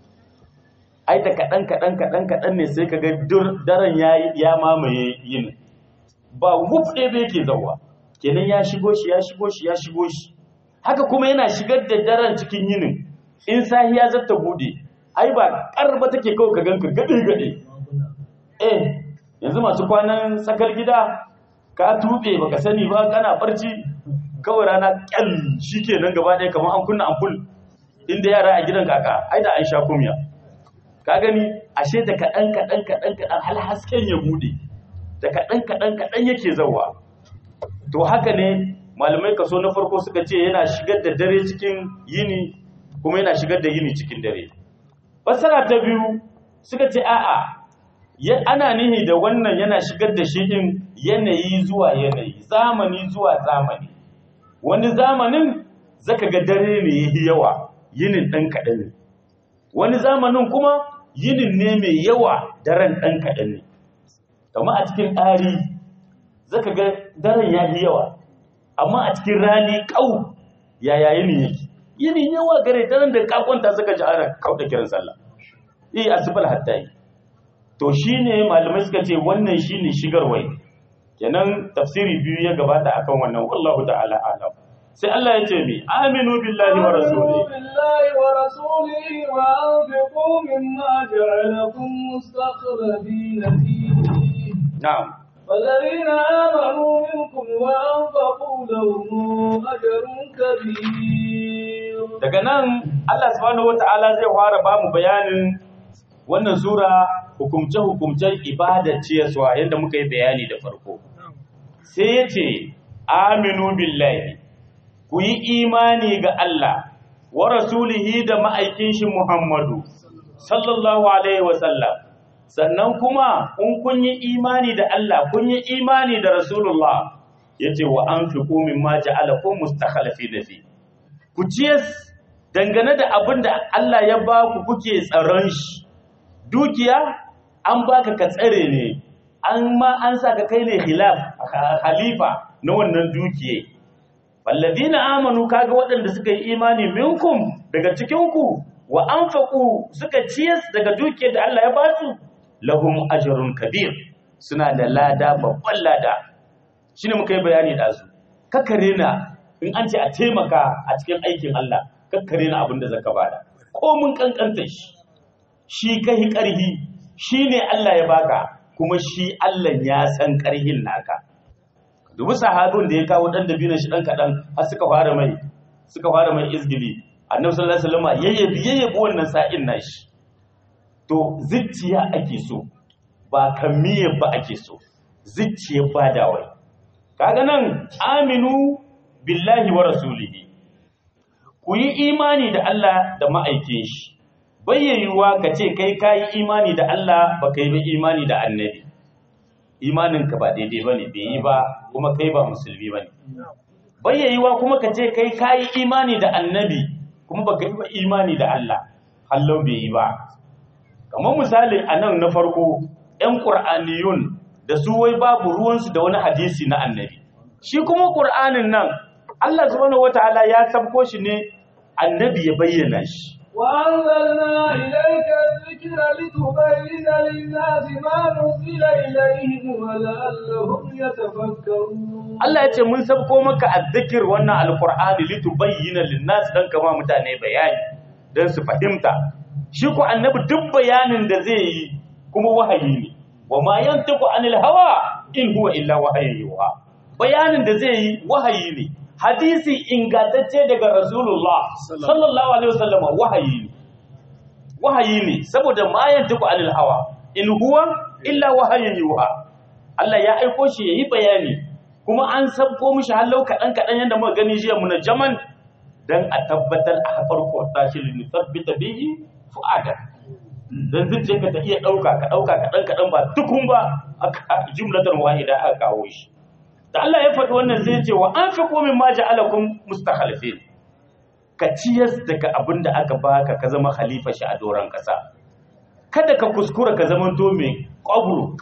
ai ta kaɗan kaɗan kaɗan kaɗan ne sai kaga daren ya ya mamaye yini ba wuf ɗaya yake zawa kenan ya shigo shi ya shigo shi ya shigo shi haka kuma yana shigar da daren cikin yinin in sahiya zata bude ai ba karba take kawai ka ganka gade gade eh yanzu masu kwanan tsakar gida ka tube baka sani ba kana barci kawai rana kyal shikenan gaba ɗaya kamar an kunna ampul inda yara a gidan kaka ai da an sha kumya ka gani ashe da kadan kadan kadan kadan hal hasken ya bude da kadan kadan kadan yake zawa to haka ne malamai kaso na farko suka ce yana shigar da dare cikin yini kuma yana shigar da yini cikin dare fasara ta biyu suka ce a'a ana nihi da wannan yana shigar da shi din yanayi zuwa yanayi zamani zuwa zamani wani zamanin zaka ga dare ne yayi yawa yinin dan kadan ne wani zamanin kuma yinin ne mai yawa daren dan kadan ne kamar a cikin ɗari zaka ga daren yayi yawa amma a cikin rani kau yaya yinin yake yini yawa gare daren da kakwanta suka ji ana kauda kiran sallah eh asbal hatta yi to shine malamai suka ce wannan shine shigarwai kenan tafsiri biyu ya gabata akan wannan wallahu ta'ala alam sai Allah ya ce mi aminu billahi wa rasulihi billahi wa rasulihi wa anfiqu mimma ja'alakum mustakhrajina fihi na'am والذين آمنوا منكم وأنفقوا لهم أجر كبير. daga nan Allah subhanahu wataala zai fara ba mu bayanin wannan sura hukumce-hukumcen ibadar ciyarwa yadda muka yi bayani da farko sai ya ce aminu billahi ku yi imani ga Allah wa rasulihi da ma'aikin shi Muhammadu sallallahu alaihi wasallam sannan kuma in kun yi imani da Allah kun yi imani da Rasulullah yace wa anfiqu mimma ja'alakum mustakhlifina fi ku ciyas dangane da abin da Allah ya ba ku kuke tsaron shi dukiya an baka ka tsare ne an ma an saka kai ne khilaf khalifa na wannan dukiye walladina amanu kaga waɗanda suka yi imani minkum daga cikin ku wa anfaqu suka ciyas daga dukiyar da Allah ya ba su lahum ajrun kabir suna da lada babban lada shine muka yi bayani da su kakkare na in an ce a taimaka a cikin aikin Allah kakkare na abinda zaka bada ko mun kankanta shi shi kai karhi shine Allah ya baka kuma shi Allah ya san karhin naka dubu sahabin da ya kawo dan dabino shi dan kadan har suka fara mai suka fara mai izgili annabi sallallahu alaihi wasallam yayyabi yayyabi wannan sa'in nashi to zuciya ake so ba kamiya ba ake so zuciya ba dawai kaga nan aminu billahi wa rasulihi ku yi imani da Allah da ma'aikin shi bayyayuwa ka ce kai kai imani da Allah ba kai ba imani da annabi imaninka ba daidai bane bai yi ba kuma kai ba musulmi bane bayyayuwa kuma ka ce kai kai imani da annabi kuma ba kai ba imani da Allah hallau bai yi ba kamar misali a nan na farko ‘yan ƙur'aniyun da su wai babu ruwansu da wani hadisi na annabi shi kuma ƙur'anin nan Allah subhanahu wataala ya sabko shi ne annabi ya bayyana shi وأنزلنا إليك الذكر لتبين للناس ما نزل إليهم ولعلهم يتفكرون Allah ya ce mun sabko maka azzikir wannan alqur'ani litubayyana linnas dan kama mutane bayani dan su fahimta shi ko annabi duk bayanin da zai yi kuma wahayi ne wa ma yantiqu anil hawa in huwa illa wahayi yuha bayanin da zai yi wahayi ne hadisi ingantacce daga rasulullah sallallahu alaihi wasallam wahayi ne wahayi ne saboda ma yantiqu anil hawa in huwa illa wahayi yuha Allah ya aiko shi yayi bayani kuma an sabko mishi hallau kadan kadan yanda muka gani jiya munajjaman dan a tabbatar a farko tashi lin tabbita bihi fuada dan zuciya ka ta iya dauka ka dauka kadan kadan ba tukun ba aka jumlatar wahida aka kawo shi da Allah ya faɗi wannan sai ya ce wa anfiqu mimma ja'alakum mustakhlifin ka ciyas daga abinda aka baka ka zama khalifa shi a doran kasa kada ka kuskura ka zamanto mai kwaburu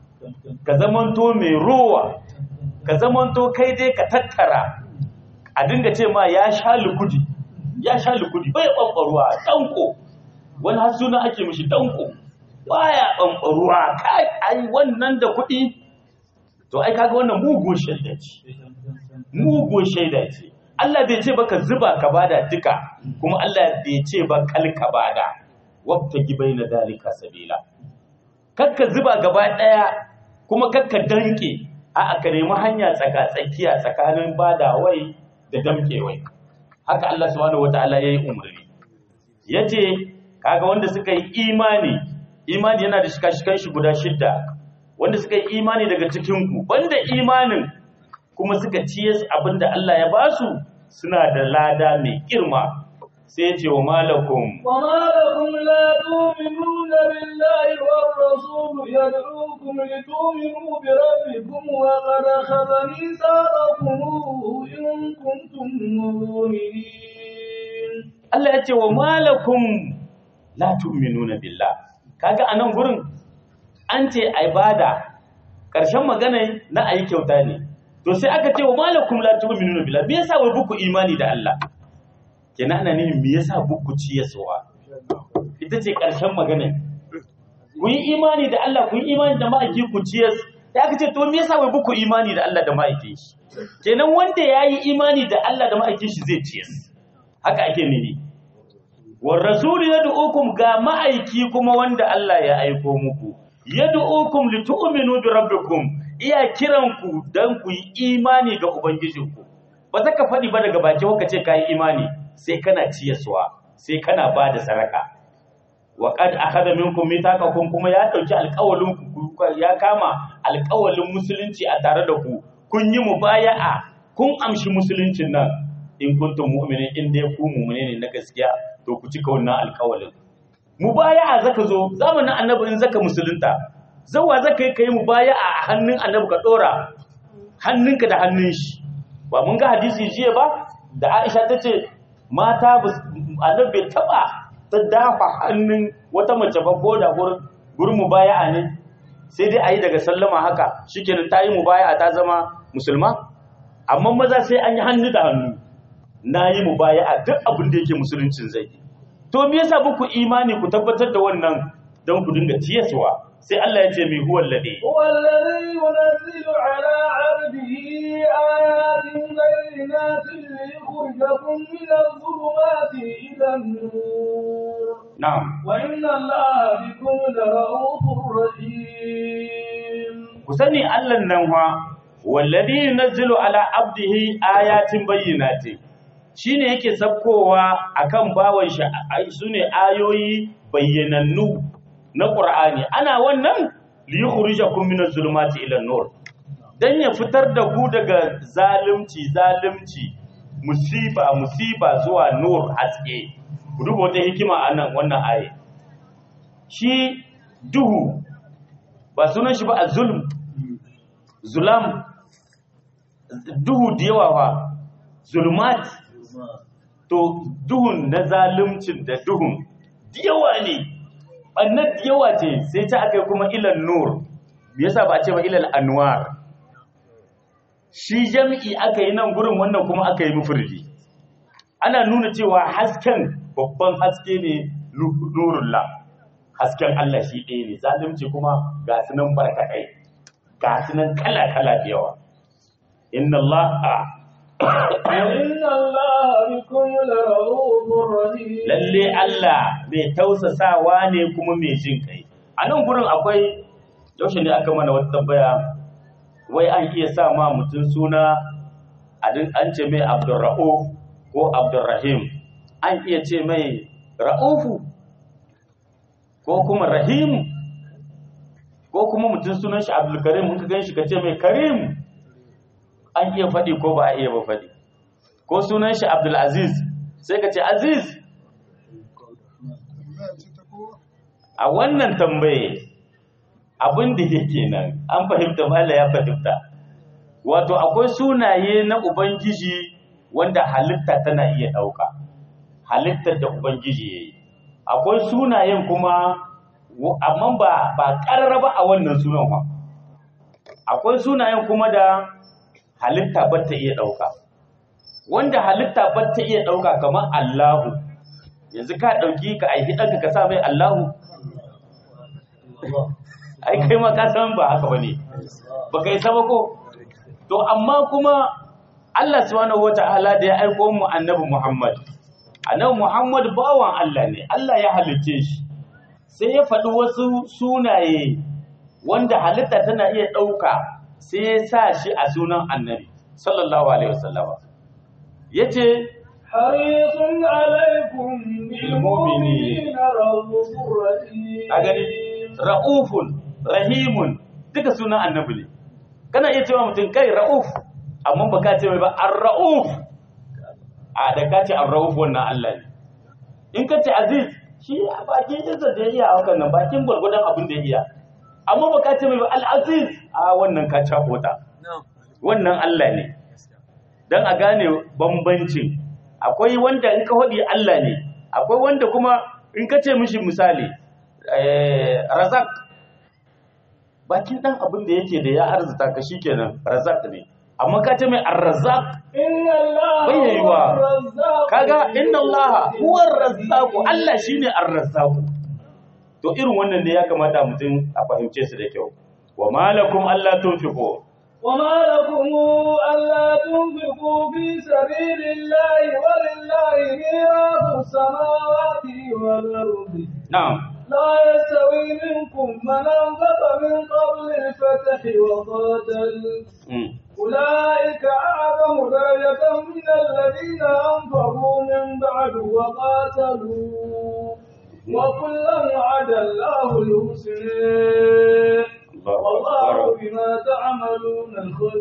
ka zamanto mai rowa ka zamanto kai dai ka tattara a dinga ce ma ya sha lukudi ya sha lukudi bai ɓanɓaruwa danko wani har suna ake mishi danko baya ɓanɓaruwa kai ai wannan da kuɗi to ai kaga wannan mugun shaida ce mugun shaida ce Allah bai ce baka zuba ka bada duka kuma Allah bai ce ba kal ka bada wabtagi baina dalika sabila kakka zuba gaba daya kuma kakka danke a aka nemi hanya tsaka tsakiya tsakanin badawai da damkewai haka Allah subhanahu wataala yayi umarni yace kaga wanda suka yi imani imani yana da shika-shikan shi guda shidda wanda suka yi imani daga cikin ku banda imanin kuma suka ciye abinda Allah ya basu suna da lada mai girma sai ya ce wa malakum wa malakum la tu'minuna billahi war rasul yad'ukum litu'minu bi rabbikum wa qad akhadha mithaqakum in kuntum mu'minin Allah ya ce wa malakum la tu'minuna billah kaga anan gurin an ce ibada karshen magana na ayi kyauta ne to sai aka ce wa malakum la tu'minuna billah me yasa wai buku imani da Allah kenan ana ne me yasa buku ciyaswa ita ce karshen magana ku yi imani da Allah ku yi imani da ma'aiki ku ciyas sai aka ce to me yasa wai buku imani da Allah da ma'aikin shi kenan wanda yayi imani da Allah da ma'aikin shi zai ciyas haka ake nufi war rasul yad'ukum ga ma'aiki kuma wanda Allah ya aiko muku yad'ukum litu'minu bi rabbikum iya kiranku dan ku yi imani ga ubangijinku ba za ka faɗi ba daga baki ka ce ka yi imani sai kana ciyaswa sai kana ba da saraka wa qad akhadha minkum mithaqakum kuma ya dauki alƙawalin ku ya kama alƙawalin musulunci a tare da ku kun yi mubaya'a kun amshi musuluncin nan in kuntum mu'minin in dai ku mu'mine ne na gaskiya to ku cika wannan alƙawalin mubaya'a zaka zo zamanin annabi in zaka musulunta zawa zaka yi kai mubaya'a a hannun annabi ka dora hannunka da hannun shi ba mun ga hadisi jiya ba da Aisha tace mata annabi bai taba ta dafa hannun wata mace ba ko da gurin mubaya'a ne sai dai ayi daga sallama haka shikenan ta yi mubaya'a ta zama musulma amma maza sai an yi hannu da hannu nayi mubaya'a duk abin da yake musuluncin zai to me yasa buku imani ku tabbatar da wannan dan ku dinga ciyaswa sai Allah ya ce mi huwa alladhi huwa alladhi yunzilu ala 'abdihi ayatin bayyinatin liyukhrijakum min adh-dhulumati ila an-nur na'am wa inna Allaha bikum lara'ufur rahim ku sani Allah nan wa walladhi yunzilu ala 'abdihi ayatin bayyinatin shine yake sabkowa akan bawan shi sune ayoyi bayyanannu na Qur'ani ana wannan li yukhrijakum minaz zulumati ila an-nur dan ya fitar da ku daga zalunci zalunci musiba musiba zuwa nur haske ku duba wata hikima anan wannan aye shi duhu ba sunan shi ba az-zulm zulam duhu da yawa fa zulumat to duhun na zaluncin da duhun yawa ne annan yawa ce sai ta aka kuma ilal nur me yasa ba a ce ba ilal anwar shi jami'i aka yi nan gurin wannan kuma aka yi mufridi ana nuna cewa hasken babban haske ne nurullah hasken Allah shi ɗaya ne zalunci kuma ga sunan barkatai ga sunan kala kala da yawa inna Allah inna Allah bikum lara'ufur rahim lalle Allah mai tausasawa ne kuma mai jin kai. A nan gurin akwai yaushe ne aka mana wata tambaya wai an iya sa ma mutum suna an ce mai Abdurra'uf ko Abdurrahim, an iya ce mai Ra'ufu ko kuma Rahim, ko kuma mutum sunan shi Abdulkarim mun ka gan shi ka ce mai Karim, an iya faɗi ko ba a iya ba faɗi. Ko sunan shi Abdulaziz sai ka ce Aziz. A wannan tambaye abin da yake nan an fahimta, mala ya fahimta. Wato akwai sunaye na Ubangiji wanda halitta tana iya ɗauka, halittar da Ubangiji ya yi. Akwai sunayen kuma amma ba ba ƙarara ba a wannan sunan ba. Akwai sunayen kuma da halitta ba ta iya ɗauka, wanda halitta ba ta iya ɗauka kamar Allahu. Yanzu ka ɗauki ka aihi ɗanka ka sa mai Allahu, ai kai ma ka san ba haka ba ne, ba ka yi saba ko? To amma kuma Allah subhanahu wata'ala da ya aiko mu annabi Muhammad, annabi Muhammad bawan Allah ne, Allah ya halicce shi, sai ya faɗi wasu sunaye wanda halitta tana iya ɗauka, sai ya sa shi a sunan annabi sallallahu alaihi wasallama. Yace harisun alaikum bil mu'minina ra'ufur rahim. A gani ra'ufun rahimun duka sunan annabi ne. Kana iya cewa mutum kai ra'uf amma ba ka ce mai ba ar-ra'uf, a da ka ce ar-ra'uf wannan Allah ne. In ka ce aziz shi a bakin jinsa da ya iya hakan nan, bakin gwargwadon abin da ya iya, amma ba ka ce mai ba al-aziz, a wannan ka cakota, wannan Allah ne. Dan a gane bambancin, akwai wanda in ka hodi Allah ne, akwai wanda kuma in ka ce mishi misali razak, bakin dan abin da yake da ya arzuta ka shikenan razak ne, amma ka ce mai ar-razzaq inna Allah bai yiwa. ar-razzaq. Kaga inna Allah huwa ar-razzaq, Allah shine ar-razzaq. To irin wannan ne ya kamata mutum a fahimce su da kyau. Wa malakum alla tunfiqu وما لكم ألا تنفقوا في سبيل الله ولله ميراث السماوات والأرض. نعم. لا يستوي منكم من أنفق من قبل الفتح وقاتل أولئك أعظم درجة من الذين أنفقوا من بعد وقاتلوا وكلا وعد الله الحسنى والله بما تعملون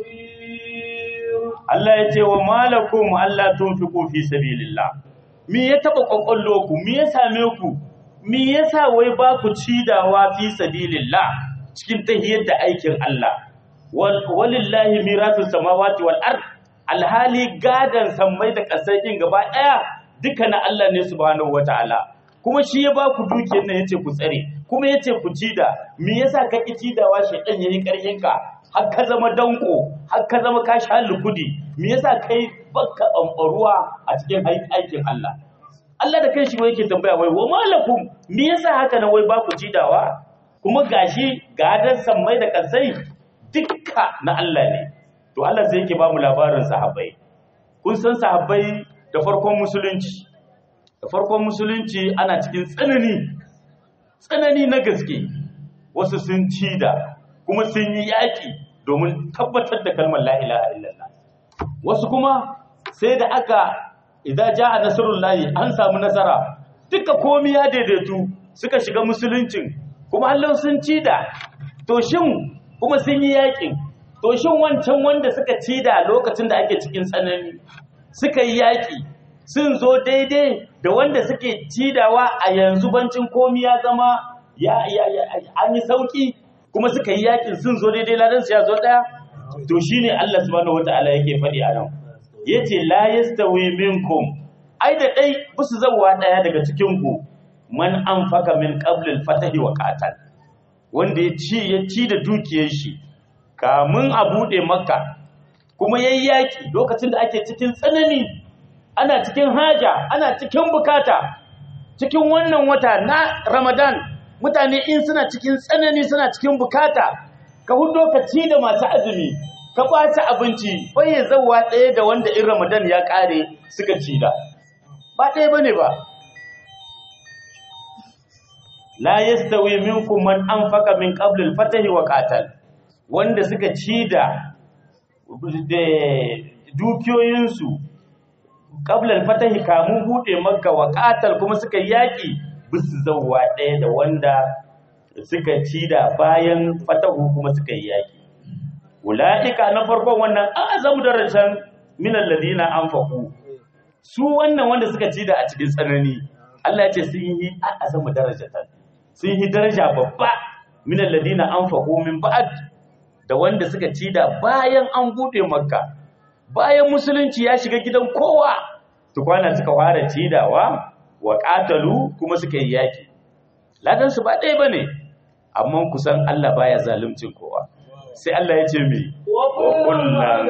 خبير. Allah ya ce wa malakum alla tunfiqu fi sabilillah. Me ya taba kokollo ku, me ya same ku, me yasa wai ba ku cidawa fi sabilillah cikin tahiyar da aikin Allah. Walillahi mirasus samawati wal ard, alhali gadan sammai da kasai din gaba daya duka na Allah ne subhanahu wataala. Kuma shi ya ba ku dukiyar nan yace ku tsare, kuma yace ku cida. Me yasa ka ki cidawa shedan yayi karhin ka, har ka zama danko, har ka zama ka sha lukudi? Me yasa kai baka amfaruwa a cikin aikin Allah? Allah da kanshi wai yake tambaya wai wa malakum, me yasa haka nan wai ba ku cidawa? Kuma gashi gadan sammai da kasai dukka na Allah ne. To Allah sai yake ba mu labarin sahabbai. Kun san sahabbai da farkon musulunci, da farkon musulunci ana cikin tsanani, tsanani na gaske. Wasu sun cida, kuma sun yi yaƙi domin tabbatar da kalmar la ilaha illallah. Wasu kuma sai da aka idza jaa nasrullahi an samu nasara, duka komai ya daidaitu, suka shiga musuluncin, kuma Allah sun cida. To shin kuma sun yi yaƙin, to shin wancan wanda suka cida lokacin da ake cikin tsanani suka yi yaƙi sun zo daidai da wanda suke cidawa a yanzu bancin komai ya zama ya an yi sauki, kuma suka yi yakin sun zo daidai ladan su ya zo daya? To shine Allah subhanahu wataala yake faɗi a nan, yace la yastawi minkum, ai da dai busu zawwa daya daga cikin ku, man anfaka min qabl al-fatahi wa qatal, wanda ya ci ya ci da dukiyar shi kamun a bude makka, kuma yayi yaki lokacin da ake cikin tsanani, ana cikin haja, ana cikin bukata, cikin wannan wata na Ramadan mutane in suna cikin tsanani, suna cikin bukata, ka hudo ka ci da masu azumi, ka kwaci abinci bai ya zawa ɗaya da wanda in Ramadan ya ƙare suka ci da ba ɗaya bane ba la yastawi minkum man anfaqa min qabl al-fath wa qatal wanda suka ci da dukiyoyinsu qabl al-fath kamun bude Makka wa qatal kuma suka yaki bisu zawa ɗaya da wanda suka ci da bayan fatahu kuma suka yi yaki ulaika na farkon wannan azamu darajan min alladhina anfaqu su wannan wanda suka ci da a cikin tsanani Allah ya ce sun yi azamu darajatan sun yi daraja babba min alladhina anfaqu min ba'd da wanda suka ci da bayan an bude Makka bayan musulunci ya shiga gidan kowa tukwana suka fara cidawa wa qatalu kuma suka yi yaki ladan su ba ɗaya bane amma kusan Allah baya zaluncin kowa sai Allah ya ce mi wa kullan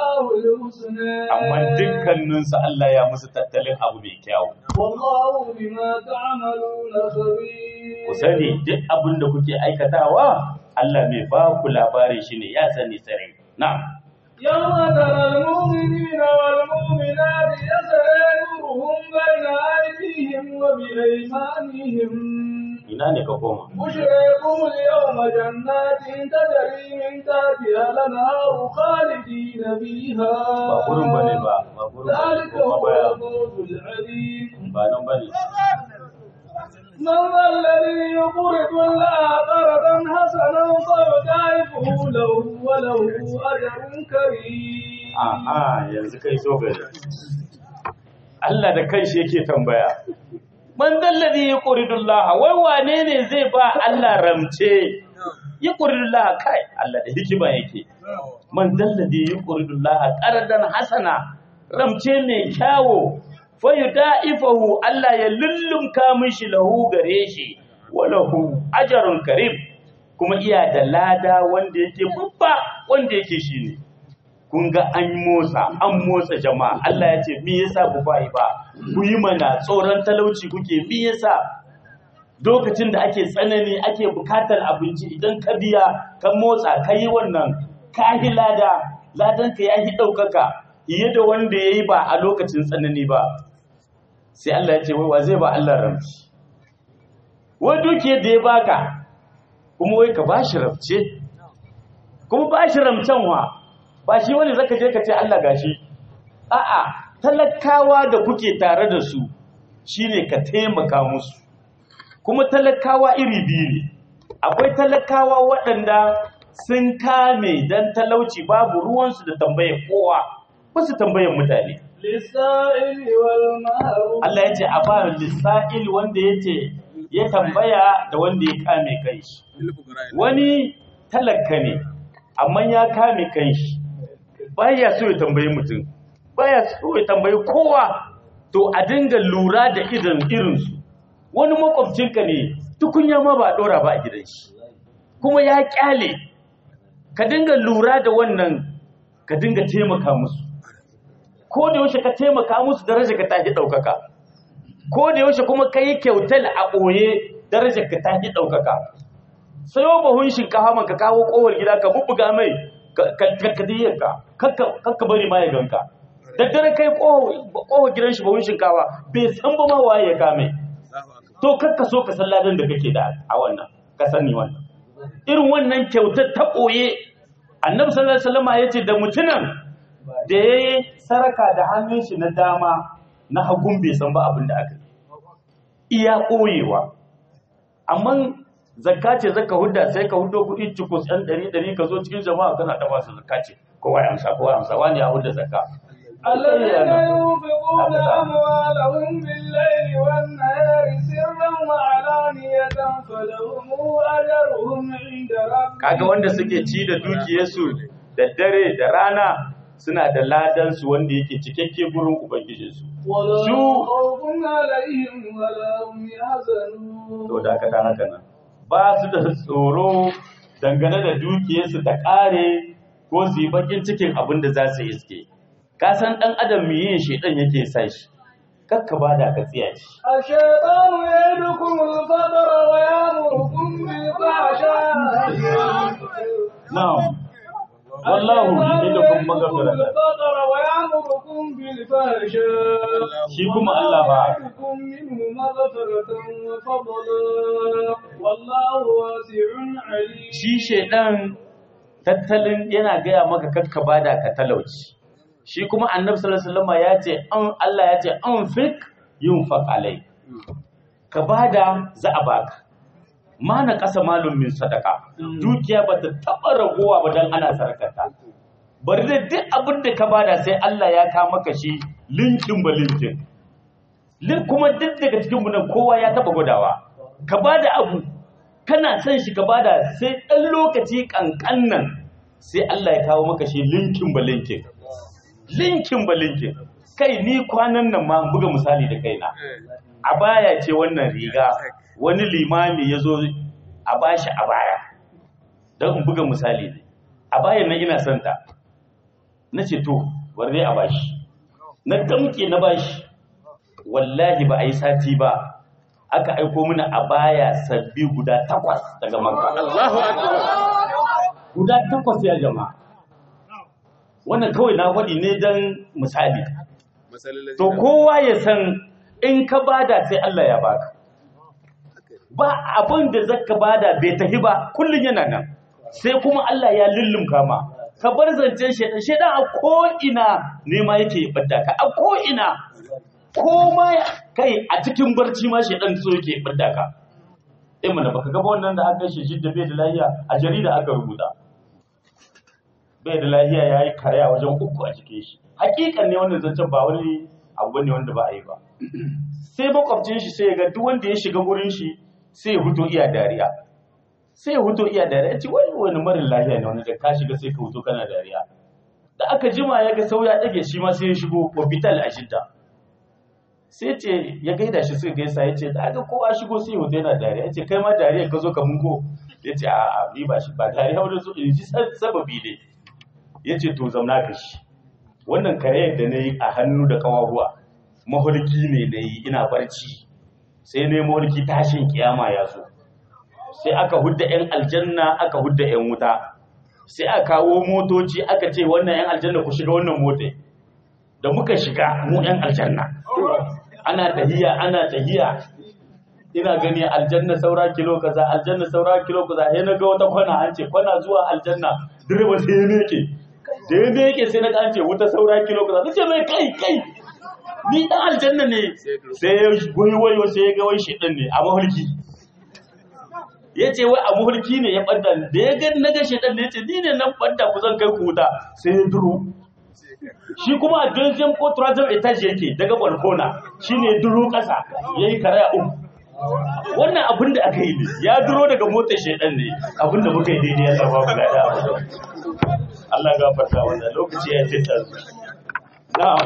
amma dukkanin su Allah ya musu tattalin abu mai kyau wallahu bima ta'maluna khabir ku sani duk abin da kuke aikatawa Allah mai ba ku labarin shi ne ya sani sare na'am يوم ترى المؤمنين والمؤمنات يسعى نورهم بين أيديهم وبأيمانهم ina ne ka koma بشركم اليوم جنات تجري من تحتها الأنهار خالدين فيها ba gurin bane ba ba gurin ذلك bane هو ba الفوز العظيم ba nan bane من ذا الذي يقرض الله قرضا حسنا فيضاعفه له وله أجر كريم A'a yanzu kai so gari. Allah da kanshi yake tambaya. Man dalladhi yuqridullah wai wane ne zai ba Allah ramce? Yuqridullah kai Allah da hikima yake. Man dalladhi yuqridullah qardan hasana ramce mai kyawo fa yudaifahu Allah ya lullumka mishi lahu gare shi walahu ajrun karim kuma iya da lada wanda yake babba wanda yake shine. Kun ga an motsa an motsa jama'a Allah ya ce me yasa ku bai ba ku yi mana tsoron talauci kuke me yasa lokacin da ake tsanani ake bukatar abinci idan ka biya ka motsa ka yi wannan ka yi lada ladan ka yayi daukaka fiye da wanda yayi ba a lokacin tsanani ba sai Allah ya ce wai wa zai ba Allah ramci wai duke da ya baka kuma wai ka bashi ramce kuma bashi ramcen wa ba shi wani zaka je ka ce Allah gashi a'a talakawa da kuke tare da su shine ka taimaka musu kuma talakawa iri biyu ne akwai talakawa waɗanda sun kame dan talauci babu ruwansu da tambayar kowa ba su tambayar mutane للسائل والمحروم Allah ya ce a ba lissa'il wanda yace ya tambaya da wanda ya kame kanshi wani talaka ne amma ya kame kanshi baya so ya tambayi mutum baya so ya tambayi kowa to a dinga lura da irin irinsu wani makwabcinka ne tukunya ma ba dora ba a gidan shi kuma ya kyale ka dinga lura da wannan ka dinga taimaka musu ko da yaushe ka taimaka musu daraja ka tafi daukaka ko da yaushe kuma kai kyautal a boye daraja ka tafi daukaka sayo bahun shinkafa man ka kawo kowar gida ka bubbuga mai kakadiyarka kakka bari ma ya ganka daddare kai kowa gidan shi bawun shinkawa bai san ba ma waye ya kame to kakka so ka san ladan da kake da a wannan ka sani wannan irin wannan kyautar ta koye annabi sallallahu alaihi wasallam yace da mutunan da yayi saraka da hannun shi na dama na hagun bai san ba abin da aka yi iya koyewa amma zakka ce zaka hudda sai ka huddo kudi cikus ɗan ɗari ɗari ka zo cikin jama'a kana ta basu zakka ce kowa ya amsa kowa ya amsa wani ya hudda zakka الذين ينفقون أموالهم بالليل والنهار سرا وعلانية فلهم أجرهم عند ربهم kaga wanda suke ci da dukiyarsu da dare da rana suna da ladan su wanda yake cikakke gurin ubangijinsu ولا su خوف عليهم ولا هم يحزنون to da ka dan haka nan ba su da tsoro dangane da dukiyarsu ta kare ko su yi bakin cikin abin da za su iske ka san dan adam me yin shedan yake sa shi kakka bada ka tsiya shi الشيطان يعدكم الفقر ويأمركم بالفحشاء na'am wallahu ya'idukum maghfiratan الفقر ويأمركم بالفحشاء shi kuma Allah ba ويعظكم منه مغفرة وفضلا والله واسع عليم. shi shedan tattalin yana gaya maka kakka bada ka talauci shi kuma annabi sallallahu alaihi wasallam ya ce an Allah ya ce an fik yunfaq alai ka bada za a baka ma na kasa malum min sadaka dukiya bata taba ragowa ba dan ana sarkata bari da duk abin da ka bada sai Allah ya ka maka shi linkin ba linkin lin kuma duk daga cikin mu nan kowa ya taba gudawa ka bada abu kana son shi ka bada sai dan lokaci kankan nan sai Allah ya kawo maka shi linkin ba linkin linkin ba linkin kai ni kwanan nan ma buga misali da kaina a baya ce wannan riga wani limami yazo a bashi a baya dan in buga misali ne a bayan nan ina son ta nace to bari a bashi na damke na bashi wallahi ba ai sati ba aka aiko mana a baya sabbi guda takwas daga Makka Allahu akbar guda takwas ya jama'a wannan kawai na faɗi ne dan misali to kowa ya san in ka bada sai Allah ya baka ba abin da zaka bada bai tafi ba kullun yana nan sai kuma Allah ya lullumka ma ka bar zancen shedan shedan a ko ina ne ma yake badda ka a ko ina ko ma kai a cikin barci ma shedan so yake badda ka eh mana baka ga wannan da aka shi shi da bai da lafiya a jarida aka rubuta bai da lafiya yayi karaya wajen uku a cikin shi hakikan ne wannan zancen ba wani abu bane wanda ba a yi ba sai makwabcin shi sai ya ga duk wanda ya shiga gurin shi sai ya huto iya dariya sai ya huto iya dariya ce wani wani marin lafiya ne wani da ka shiga sai ka huto kana dariya da aka jima ya ga sauya dage shi ma sai ya shigo hospital a shidda sai ce ya gaida shi suka gaisa ya ce da aka kowa shigo sai ya huto yana dariya ya ce kai ma dariya ka zo ka munko ya ce a'a ni ba shi ba dariya wani zo in ji sababi ne ya ce to zamna ka shi wannan kare da na yi a hannu da kawahuwa mahulki ne na yi ina barci sai ne mahulki tashin kiyama ya zo sai aka hudda 'yan aljanna aka hudda 'yan wuta sai aka kawo motoci aka ce wannan 'yan aljanna ku shiga wannan mota da muka shiga mu 'yan aljanna ana tahiya ana tahiya ina gani aljanna saura kilo kaza aljanna saura kilo kaza sai na ga wata kwana an ce kwana zuwa aljanna direba sai ya meke da ya meke sai na ga an ce wuta saura kilo kaza nace mai kai kai ni dan aljanna ne sai ya goyi wayo sai ya ga wai shedan ne a mahulki yace wai a mahulki ne ya badda da ya ga naga shedan ne yace ni ne nan badda ku zan kai ku wuta sai ya duro shi kuma a deuxième ko troisième étage yake daga balkona shine ya duro kasa yayi karaya uku wannan abin da aka yi ne ya duro daga motar shedan ne abin da muka yi daidai ya zama mu gada Allah gafarta wannan lokaci ya ce ta na'am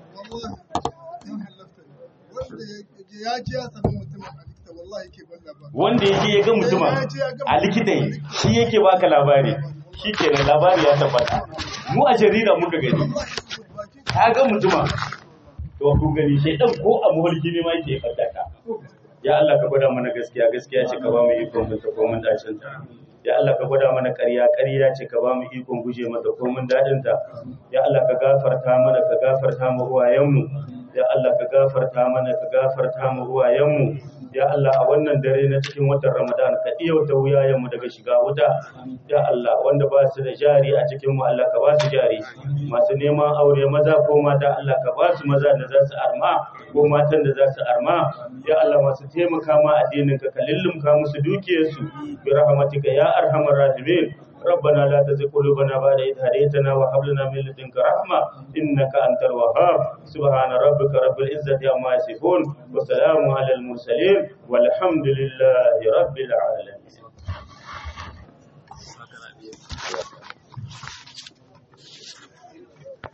wanda ya je ya ga mutumin a likita shi yake baka labari shi kenan labari ya tabbata mu a jarida muka gani ka ga mutumin to ku gani shedan ko a muhalki ne ma yake faddaka ya Allah ka gwada mana gaskiya gaskiya ce ka ba mu ikon binta ko mun dacin ta ya Allah ka gwada mana ƙarya ƙarya ce ka ba mu ikon guje mata ko mun dadin ta ya Allah ka gafarta mana ka gafarta mu uwayenmu ya Allah ka gafarta mana ka gafarta mu uwayenmu ya Allah a wannan dare na cikin watan Ramadan ka iyauta wuyayenmu daga shiga wuta ya Allah wanda ba su da jari a cikin mu Allah ka ba su jari masu neman aure maza ko mata Allah ka ba su maza da za su arma ko matan da za su arma ya Allah masu taimaka ma addinin ka ka lullumka musu dukiyarsu bi rahmatika ya arhamar rahimin ربنا لا تزغ قلوبنا بعد إذ هديتنا وهب لنا من لدنك رحمة إنك أنت الوهاب سبحان ربك رب العزة عما يصفون وسلام على المرسلين والحمد لله رب العالمين